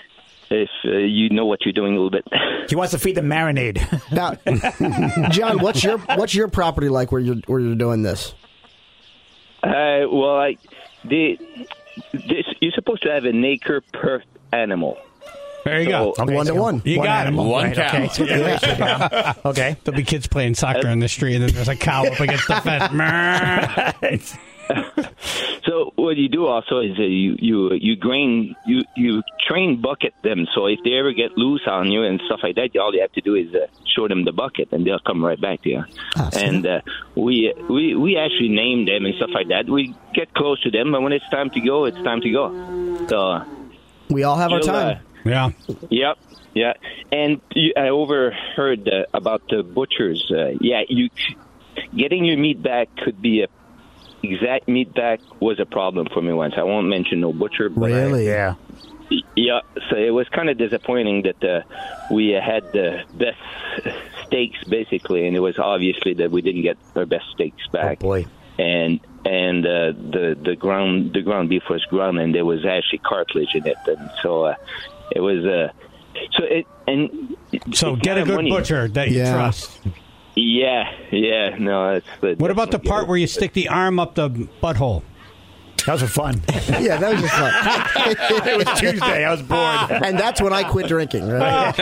if uh, you know what you're doing a little bit. He wants to feed them marinade. Now, John, what's your what's your property like where you're where you're doing this? Uh, well, I, they, this, you're supposed to have an acre per animal. There you go. So- Okay, one to so one. You One got animal. him. One Right, cow. okay. So Yeah. ratio down. Okay. There'll be kids playing soccer in the street, and then there's a cow up against the fence. So what you do also is uh, you you you grain you you train bucket them. So if they ever get loose on you and stuff like that, all you have to do is uh, show them the bucket, and they'll come right back to you. And uh, we we we actually name them and stuff like that. We get close to them, but when it's time to go, it's time to go. So we all have our you'll, time. Uh, yeah. Yep. Yeah. And you, I overheard uh, about the butchers. Uh, yeah, you getting your meat back could be a exact meat back was a problem for me once. I won't mention no butcher, but Really? Yeah. yeah. So it was kind of disappointing that uh, we had the best steaks basically, and it was obviously that we didn't get our best steaks back. Oh, boy. And and uh, the the ground the ground beef was ground, and there was actually cartilage in it, and so uh, it was. Uh, so it and So it's get a not good money. butcher that you Yeah. trust. Yeah, yeah, no, that's. that's What about the part where you stick the arm up the butthole? That was for fun. Yeah, that was just fun. It was Tuesday. I was bored. And that's when I quit drinking, right?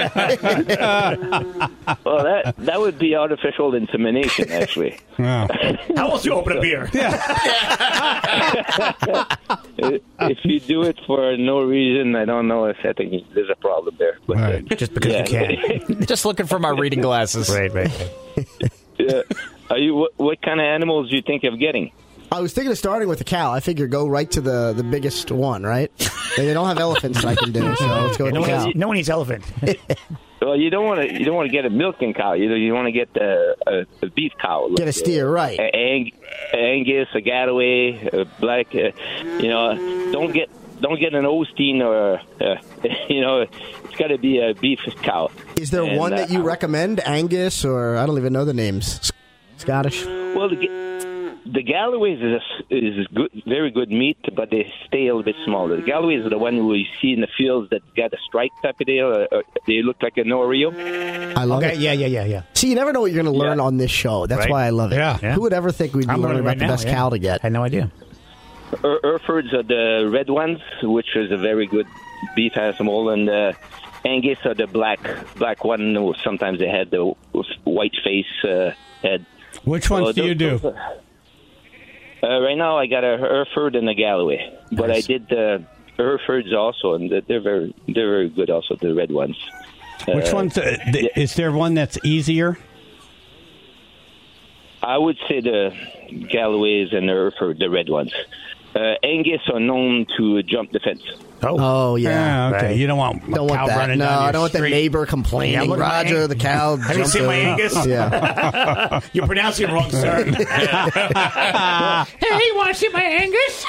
Well, that that would be artificial insemination, actually. Wow. How else do you open a beer? If you do it for no reason, I don't know if I think there's a problem there. But, uh, Just because yeah. you can. Just looking for my reading glasses. Right, right. Yeah. Are you? What, what kind of animals do you think of getting? I was thinking of starting with a cow. I figure go right to the, the biggest one, right? They don't have elephants that I can do, so let's go with no, the one cow. eats, no one eats elephant. Well, you don't want to. You don't want to get a milking cow. You you want to get a, a, a beef cow. Get a steer, right? A, Ang, Angus, a Galloway, a black. Uh, you know, don't get don't get an Osteen or uh, you know, it's got to be a beef cow. Is there And, one that uh, you recommend? Angus, or I don't even know the names. S- Scottish? Well, the, the Galloways is a, is a good, very good meat, but they stay a little bit smaller. The Galloways are the one we see in the fields that got a stripe type of deal. Uh, uh, they look like an Oreo. I love Okay, it. yeah, yeah, yeah, yeah. See, you never know what you're going to learn on this show. That's Right. why I love it. Yeah. Yeah. Who would ever think we'd be I'm learning learning about right the now, best yeah. cow to get? I had no idea. Er- Erefords are the red ones, which is a very good beef animal, and uh, Angus are the black black one. Who sometimes they had the white face uh, head. Which ones So do you those- do? Uh, right now, I got a Hereford and a Galloway, but I did the Herefords also, and they're very they're very good. Also, the red ones. Which Uh, one's uh, th- is there one that's easier? I would say the Galloways and the Hereford, the red ones. Uh, Angus are known to jump the fence. Oh, Oh, yeah. Ah, okay. Right. You don't want a Don't cow want that. running No, down your I don't want the street. neighbor Yeah, complaining. look at my Roger, Ang- the cow. Have you jumped seen my in. Angus? Yeah. You're pronouncing it wrong, sir. Hey, you want to see my Angus?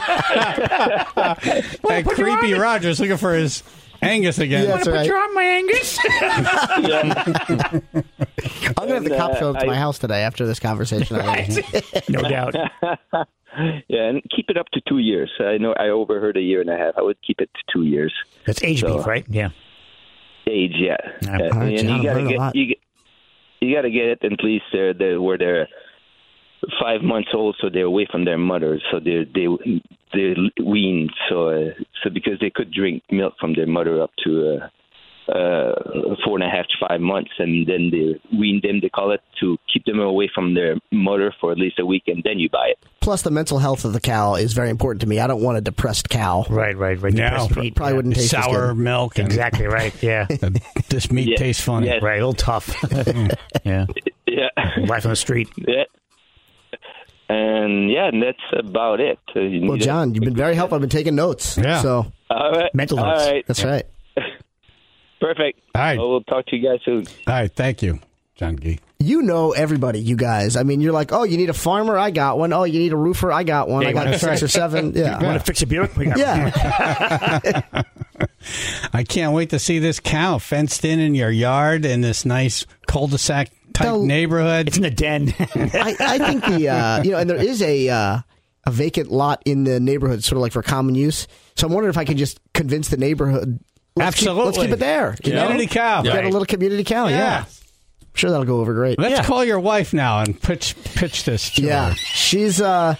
Hey, creepy Roger's looking for his Angus again. Yeah, that's right. on my Angus? Yeah. I'm going to have the And, cop uh, show up to I- my house today after this conversation. No doubt. Yeah, and keep it up to two years. I know I overheard a year and a half. I would keep it to two years. That's age So- beef, right? Yeah. Age, yeah. Yeah. Uh, All right, and John, you I've gotta heard a get lot. you, get- you gotta get it at least they're, they're where they're five months old, so they're away from their mother, so they're they they're weaned. So uh, so because they could drink milk from their mother up to uh, uh, four and a half to five months, and then they wean them. They call it to keep them away from their mother for at least a week, and then you buy it. Plus, the mental health of the cow is very important to me. I don't want a depressed cow. Right, right, right. No. Depressed meat. Probably Yeah. wouldn't taste as Sour good. milk. And Exactly right. Yeah. this meat Yeah. tastes funny. Yeah. Right. A little tough. Yeah. Yeah. Life on the street. Yeah. And yeah, and that's about it. Uh, you Well, need John, you've been very helpful. I've been taking notes. Yeah. So, a- all right. Mental All notes. right. that's right. Perfect. All right. Well, we'll talk to you guys soon. All right. Thank you, John Gee. You know everybody, you guys. I mean, you're like, oh, you need a farmer? I got one. Oh, you need a roofer? I got one. Yeah, I you got wanna- six or seven. Yeah. You want to fix a Buick? We got Yeah. I can't wait to see this cow fenced in in your yard in this nice cul-de-sac type Del- neighborhood. It's in a den. I, I think the, uh, you know, and there is a, uh, a vacant lot in the neighborhood, sort of like for common use. So I'm wondering if I could just convince the neighborhood let's Absolutely. Keep, let's keep it there. You Community know? cow. Get Right. a little community cow, yeah. Yeah. I'm sure that'll go over great. Let's yeah. call your wife now and pitch pitch this to Yeah, her. she's uh,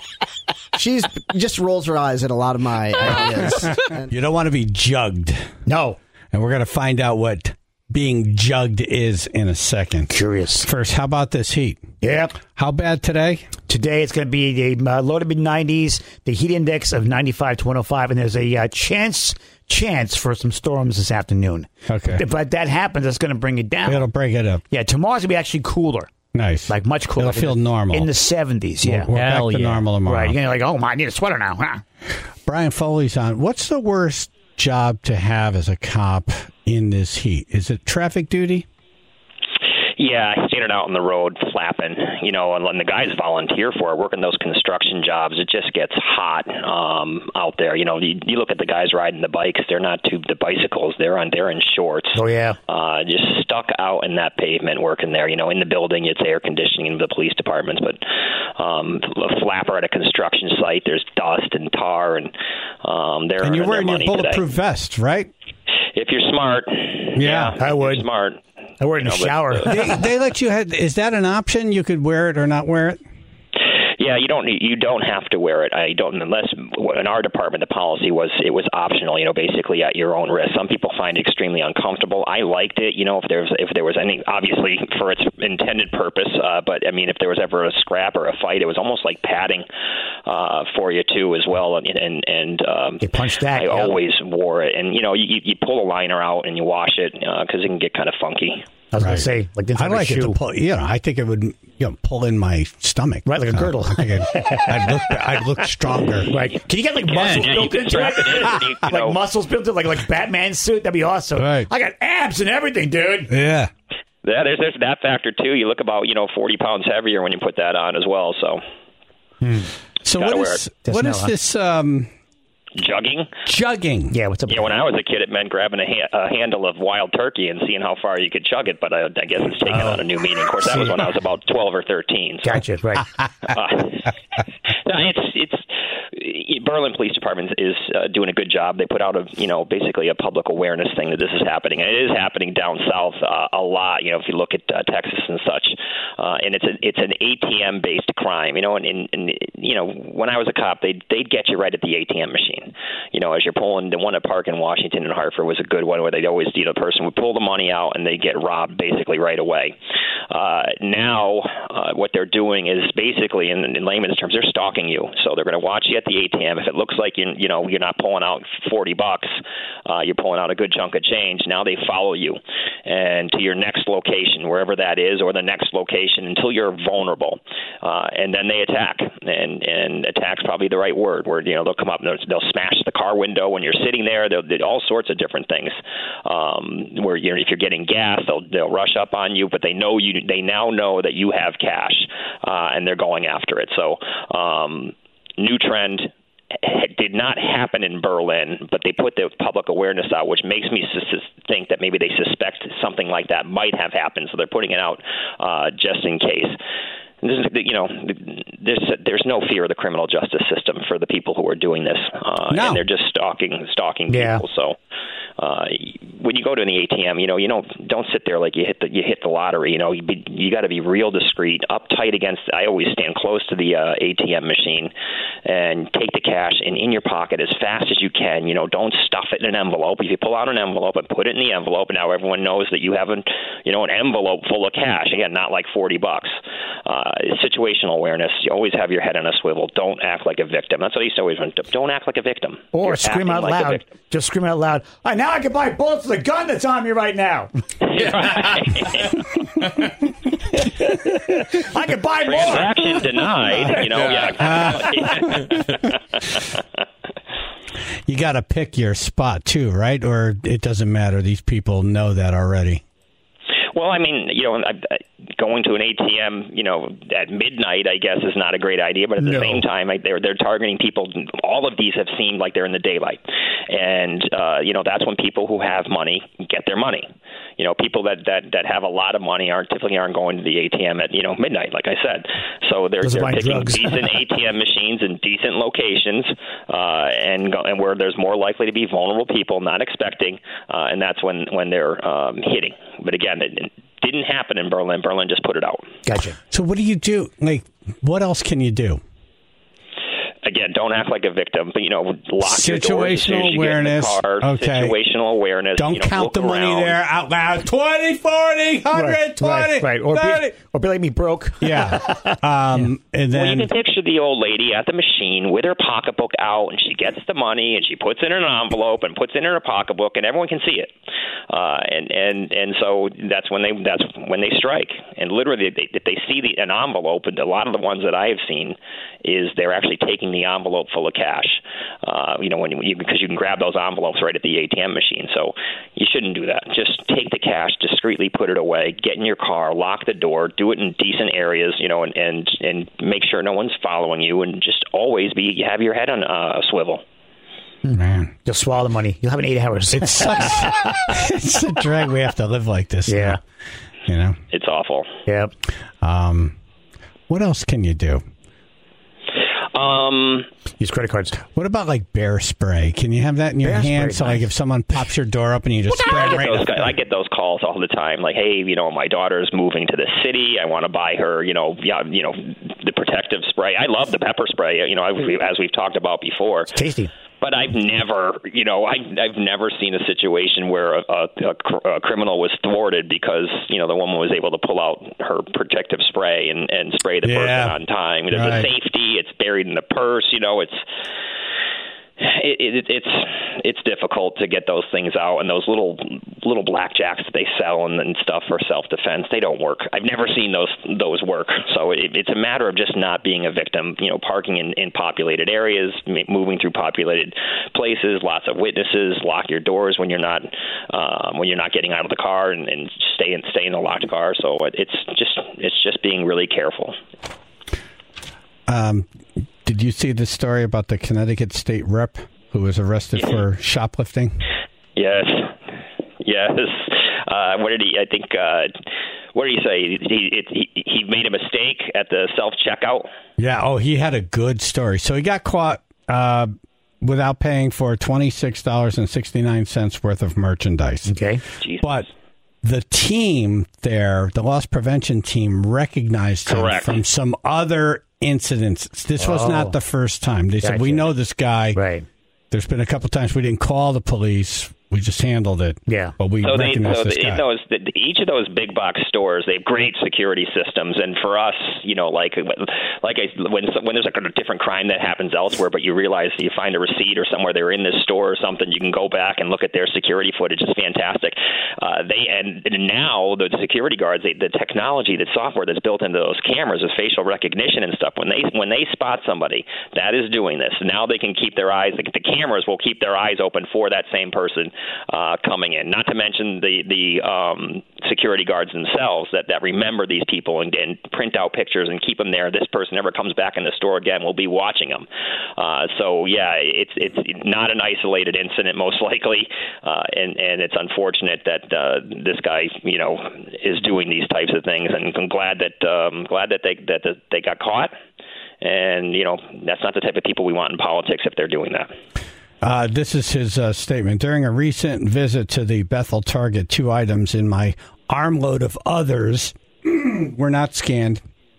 she's just rolls her eyes at a lot of my ideas. And You don't want to be jugged. No. And we're going to find out what being jugged is in a second. Curious. First, how about this heat? Yep. How bad today? Today it's going to be the uh, low to mid nineties, the heat index of ninety-five to one oh five, and there's a uh, chance chance for some storms this afternoon. Okay. If that that happens, it's going to bring it down. It'll break it up. Yeah, tomorrow's going to be actually cooler. Nice. Like much cooler. It'll feel normal. In the seventies, yeah. We're, we're back to normal tomorrow. Right, you're going to be like, oh, I need a sweater now. Huh? Brian Foley's on. What's the worst job to have as a cop in this heat? Is it traffic duty? Yeah, standing out on the road flapping, you know, and letting the guys volunteer for it, working those construction jobs. It just gets hot um, out there. You know, you, you look at the guys riding the bikes; they're not too the bicycles. They're on they're in shorts. Oh yeah, uh, just stuck out in that pavement, working there. You know, in the building, it's air conditioning in the police departments, but um, a flapper at a construction site, there's dust and tar, and um, they're And you're earning their wearing your money bulletproof today. vest, right? If you're smart, Yeah, I would. Smart. I wear it in the You know, but, shower. uh, they, they let you have. Is that an option? You could wear it or not wear it. Yeah, you don't you don't have to wear it. I don't unless in our department the policy was it was optional. You know, basically at your own risk. Some people find it extremely uncomfortable. I liked it. You know, if there's if there was any obviously for its intended purpose. Uh, but I mean, if there was ever a scrap or a fight, it was almost like padding uh, for you too as well. And and, and um, you punch that. I yeah. always wore it. And you know, you you pull a liner out and you wash it because uh, it can get kind of funky. I was Right. going to say, like, the I inside of a like it to shoe. pull. You know, I think it would you know pull in my stomach, Right, like a Uh, girdle. I could, I'd look. I'd look stronger. Right. Can you get like muscles yeah, you built can into strap it in, you it? like know. muscles built into like like Batman's suit? That'd be awesome. Right. I got abs and everything, dude. Yeah. Yeah, there's there's that factor too. You look about you know forty pounds heavier when you put that on as well. So. So Gotta what wear is it. what Doesn't is know, huh? this? Um, Jugging? Jugging. Yeah, what's up? Yeah, when I was a kid, it meant grabbing a, ha- a handle of wild turkey and seeing how far you could chug it, but I, I guess it's taken on a new meaning. Of course, that was when I was about twelve or thirteen. So. Gotcha, right. Uh, no, it's it's Berlin Police Department is uh, doing a good job. They put out a you know basically a public awareness thing that this is happening, and it is happening down south uh, a lot. You know, if you look at uh, Texas and such, uh, and it's a, it's an A T M based crime. You know, and, and, and you know when I was a cop, they they'd get you right at the A T M machine. You know, as you're pulling the one at Park in Washington and Hartford was a good one where they'd always see the person would pull the money out and they get robbed basically right away. Uh, now, uh, what they're doing is basically, in, in layman's terms, they're stalking you. So they're going to watch you at the A T M. If it looks like you you know you're not pulling out forty bucks, uh, you're pulling out a good chunk of change. Now they follow you and to your next location, wherever that is, or the next location until you're vulnerable, uh, and then they attack. And and attack's probably the right word. Where you know they'll come up and they'll, they'll smash the car window when you're sitting there. They'll do all sorts of different things. Um, where you know, if you're getting gas, they'll they'll rush up on you, but they know you. They now know that you have cash, uh, and they're going after it. So, um, new trend. It did not happen in Berlin, but they put the public awareness out, which makes me sus- think that maybe they suspect something like that might have happened. So they're putting it out uh, just in case. This is, you know, there's there's no fear of the criminal justice system for the people who are doing this, uh, No. and they're just stalking stalking Yeah. people. So uh, when you go to the A T M, you know, you don't don't sit there like you hit the you hit the lottery. You know, you be, you got to be real discreet, uptight against. I always stand close to the uh, A T M machine and take the cash and in your pocket as fast as you can. You know, don't stuff it in an envelope. If you pull out an envelope and put it in the envelope, and now everyone knows that you have an you know an envelope full of cash. Again, not like forty bucks. Uh, situational awareness. You always have your head on a swivel. Don't act like a victim. That's what I used to always run. Don't act like a victim. Or You're scream acting out like a loud. victim. Just scream out loud. All right, now I can buy bullets for the gun that's on me right now. I can buy more. Transaction denied. You know, yeah. You got to pick your spot too, right? Or it doesn't matter. These people know that already. Well, I mean, you know, I, I, going to an A T M, you know, at midnight, I guess, is not a great idea. But at the No. same time, I, they're they're targeting people. All of these have seemed like they're in the daylight, and uh, you know that's when people who have money get their money. You know, people that, that, that have a lot of money aren't typically aren't going to the A T M at, you know, midnight, like I said. So they're, Those are they're buying picking drugs. decent A T M machines in decent locations, uh, and go, and where there's more likely to be vulnerable people not expecting, uh, and that's when when they're um, hitting. But again, it, it didn't happen in Berlin. Berlin just put it out. Gotcha. So what do you do? Like, what else can you do? Again, don't act like a victim, but, you know, lock your doors as soon as Situational you get in the awareness. car. Okay. Situational awareness. Don't you know, count look the money around. there out loud. twenty, forty, one hundred, Right, twenty, right, right. Or thirty. be, or be like me, broke. Yeah. Um, and Well, you then can picture the old lady at the machine with her pocketbook out, and she gets the money, and she puts it in an envelope and puts it in her pocketbook, and everyone can see it. Uh, and and and so that's when they that's when they strike. And literally, they, if they see the, an envelope, and a lot of the ones that I have seen is they're actually taking the envelope full of cash. Uh, you know, when you because you can grab those envelopes right at the A T M machine. So you shouldn't do that. Just take the cash, discreetly put it away, get in your car, lock the door, do it in decent areas, you know, and and, and make sure no one's following you, and just always be have your head on uh, a swivel. Man, you'll swallow the money. You'll have an eight hours. It sucks. It's a drag. We have to live like this. Yeah. now, you know, it's awful. Yep. Um, what else can you do? Um, use credit cards. What about like bear spray? Can you have that in your Bear hand? spray, So like nice. if someone pops your door up and you just I spray get, right. those, I get those calls all the time, like, "Hey, you know, my daughter's moving to the city. I want to buy her, you know, yeah, you know, the protective spray. I love the pepper spray. You know, as we've talked about before. It's tasty. But I've never, you know, I, I've never seen a situation where a, a, a, cr- a criminal was thwarted because, you know, the woman was able to pull out her protective spray and, and spray the Yeah. person on time. There's Right. a safety. It's buried in the purse. You know, it's it, it, it's it's difficult to get those things out, and those little little blackjacks that they sell and, and stuff for self defense, they don't work. I've never seen those those work. So it, it's a matter of just not being a victim. You know, parking in, in populated areas, m- moving through populated places, lots of witnesses. Lock your doors when you're not um, when you're not getting out of the car, and, and stay in stay in the locked car. So it, it's just it's just being really careful. Um, did you see the story about the Connecticut state rep who was arrested for shoplifting? Yes, yes. Uh, what did he? I think. Uh, what did he say? He, it, he he made a mistake at the self checkout. Yeah. Oh, he had a good story. So he got caught uh, without paying for twenty-six dollars and sixty-nine cents worth of merchandise. Okay. But the team there, the loss prevention team, recognized him Correct. from some other incidents. This was Oh. not the first time. They said, Gotcha. we know this guy. Right. There's been a couple times we didn't call the police. We just handled it. Yeah. But we So, they, recognize so this the, guy. those, the, each of those big box stores, they have great security systems. And for us, you know, like like I, when when there's like a different crime that happens elsewhere, but you realize you find a receipt or somewhere they're in this store or something, you can go back and look at their security footage. It's fantastic. Uh, they and, and now the security guards, they, the technology, the software that's built into those cameras with facial recognition and stuff. When they when they spot somebody that is doing this, now they can keep their eyes. The, the cameras will keep their eyes open for that same person uh, coming in. Not to mention the the um, security guards themselves that, that remember these people and, and print out pictures and keep them there. This person never comes back in the store again. We'll be watching them. Uh, so yeah, it's it's not an isolated incident, most likely, uh, and and it's unfortunate that uh, this guy, you know, is doing these types of things. And I'm glad that um, glad that they that that they got caught. And you know, that's not the type of people we want in politics if they're doing that. Uh, this is his uh, statement. During a recent visit to the Bethel Target, two items in my armload of others were not scanned.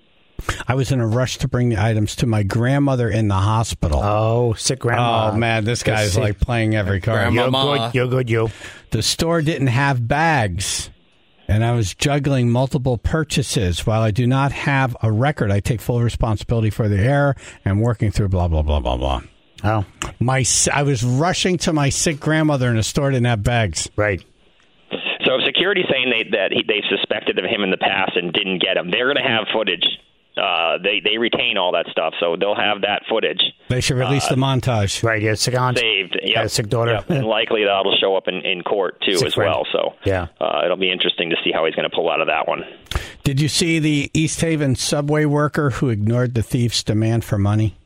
I was in a rush to bring the items to my grandmother in the hospital. Oh, sick grandma. Oh, man, this guy's Sick. like playing every card. You're good, you're good, you. The store didn't have bags, and I was juggling multiple purchases. While I do not have a record, I take full responsibility for the error and working through blah, blah, blah, blah, blah. Oh. My, I was rushing to my sick grandmother in a store didn't have bags. Right. So if security's saying they, that he, they suspected of him in the past and didn't get him, they're going to have footage. Uh, they they retain all that stuff, so they'll have that footage. They should release Uh, the montage. Right, yeah, sick aunt. Saved. Yeah, Yep. sick daughter. Yep. And likely that'll show up in, in court, too, Sick as friend. well. So Yeah. uh, it'll be interesting to see how he's going to pull out of that one. Did you see the East Haven subway worker who ignored the thief's demand for money?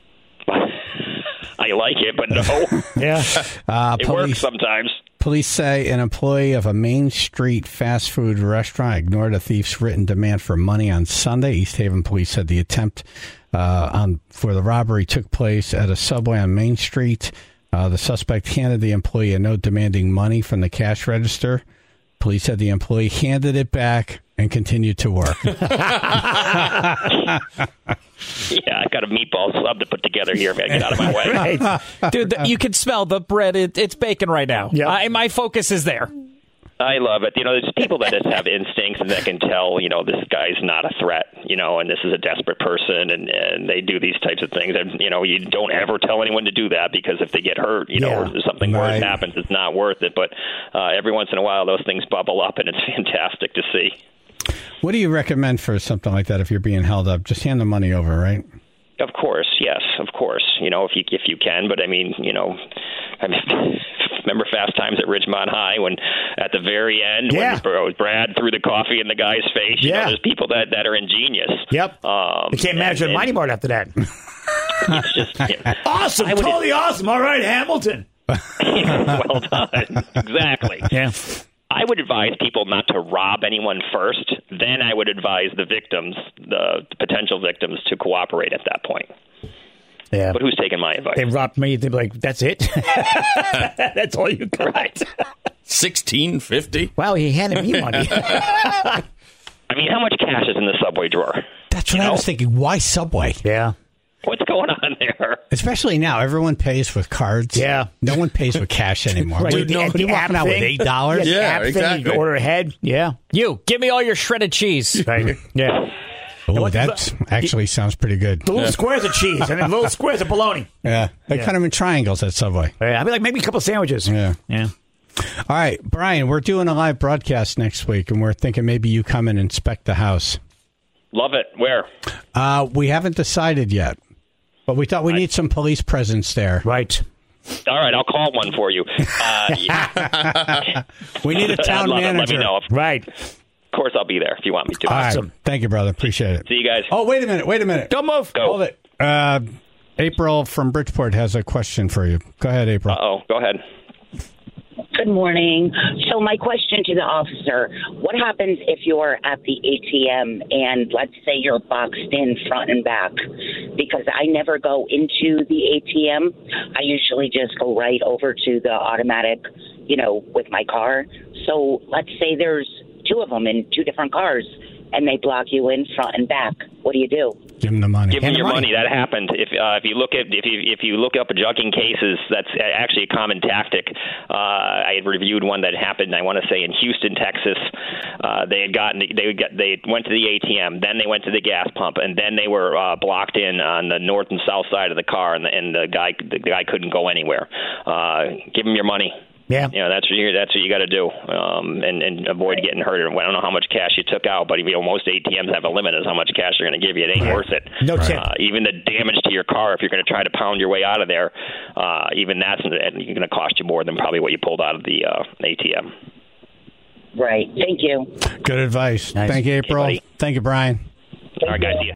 I like it, but no. yeah. Uh, it police, works sometimes. Police say an employee of a Main Street fast food restaurant ignored a thief's written demand for money on Sunday. East Haven police said the attempt uh, on for the robbery took place at a Subway on Main Street. Uh, the suspect handed the employee a note demanding money from the cash register. Police said the employee handed it back and continued to work. Yeah, I got a meatball sub to put together here. Man, get out of my way. Right. Dude, the, you can smell the bread. It, it's baking right now. Yep. I, my focus is there. I love it. You know, there's people that just have instincts and that can tell, you know, this guy's not a threat, you know, and this is a desperate person, and, and they do these types of things. And, you know, you don't ever tell anyone to do that, because if they get hurt, you know, Yeah. or something Right. worse happens, it's not worth it. But uh, every once in a while, those things bubble up, and it's fantastic to see. What do you recommend for something like that if you're being held up? Just hand the money over, right? Of course, yes, of course. You know, if you if you can, but I mean, you know, I mean, remember Fast Times at Ridgemont High when at the very end, Yeah. when Brad threw the coffee in the guy's face. You Yeah. know, there's people that, that are ingenious. Yep. Um, I can't imagine and- a Mighty Mart after that. It's just you know, awesome, I would- totally awesome. All right, Hamilton. well done. Exactly. Yeah. I would advise people not to rob anyone first. Then I would advise the victims, the potential victims, to cooperate at that point. Yeah. But who's taking my advice? They robbed me. They'd be like, that's it? That's all you got? Right. sixteen fifty. Wow, he handed me money. I mean, how much cash is in the Subway drawer? That's what I was thinking. Why Subway? Yeah. What's going on there? Especially now, everyone pays with cards. Yeah. No one pays with cash anymore. Right. Dude, The- no, the you walking app out with thing. eight dollars? Yeah, the Yeah, app thing, exactly. you can order ahead. Yeah. You, give me all your shredded cheese. Right. Yeah. Oh, that actually sounds pretty good. The little squares of cheese and then little squares of bologna. Yeah, they Yeah. cut them in triangles at Subway. Yeah, I'd be like, maybe a couple of sandwiches. Yeah. Yeah. All right, Brian, we're doing a live broadcast next week, and we're thinking maybe you come and inspect the house. Love it. Where? Uh, we haven't decided yet, but we thought we need some police presence there. Right. All right, I'll call one for you. Uh, yeah. We need a I'd town love it. Let manager. me know. If, Right. of course, I'll be there if you want me to. All right. Thank you, brother. Appreciate it. See you guys. Oh, wait a minute. Wait a minute. Don't move. Go. Hold it. Uh, April from Bridgeport has a question for you. Go ahead, April. Uh-oh. Go ahead. Good morning. So my question to the officer, what happens if you're at the A T M and let's say you're boxed in front and back? Because I never go into the A T M. I usually just go right over to the automatic, you know, with my car. So let's say there's two of them in two different cars and they block you in front and back. What do you do? Give him the money. Give them Hand your the money. That happened. If uh, if you look at if you if you look up adjucking cases, that's actually a common tactic. Uh, I had reviewed one that happened. I want to say in Houston, Texas. Uh, they had gotten they got they went to the A T M, then they went to the gas pump, and then they were uh, blocked in on the north and south side of the car, and the, and the guy the guy couldn't go anywhere. Uh, give him your money. Yeah. You know, that's what you that's what you got to do, um, and, and avoid getting hurt. I don't know how much cash you took out, but you know, most A T Ms have a limit as how much cash they're going to give you. It ain't Right. worth it. No tip. Uh, even the damage to your car, if you're going to try to pound your way out of there, uh, even that's going to cost you more than probably what you pulled out of the uh, A T M. Right. Thank you. Good advice. Nice. Thank you, April. Hey, buddy. Thank you, Brian. All right, guys. See ya.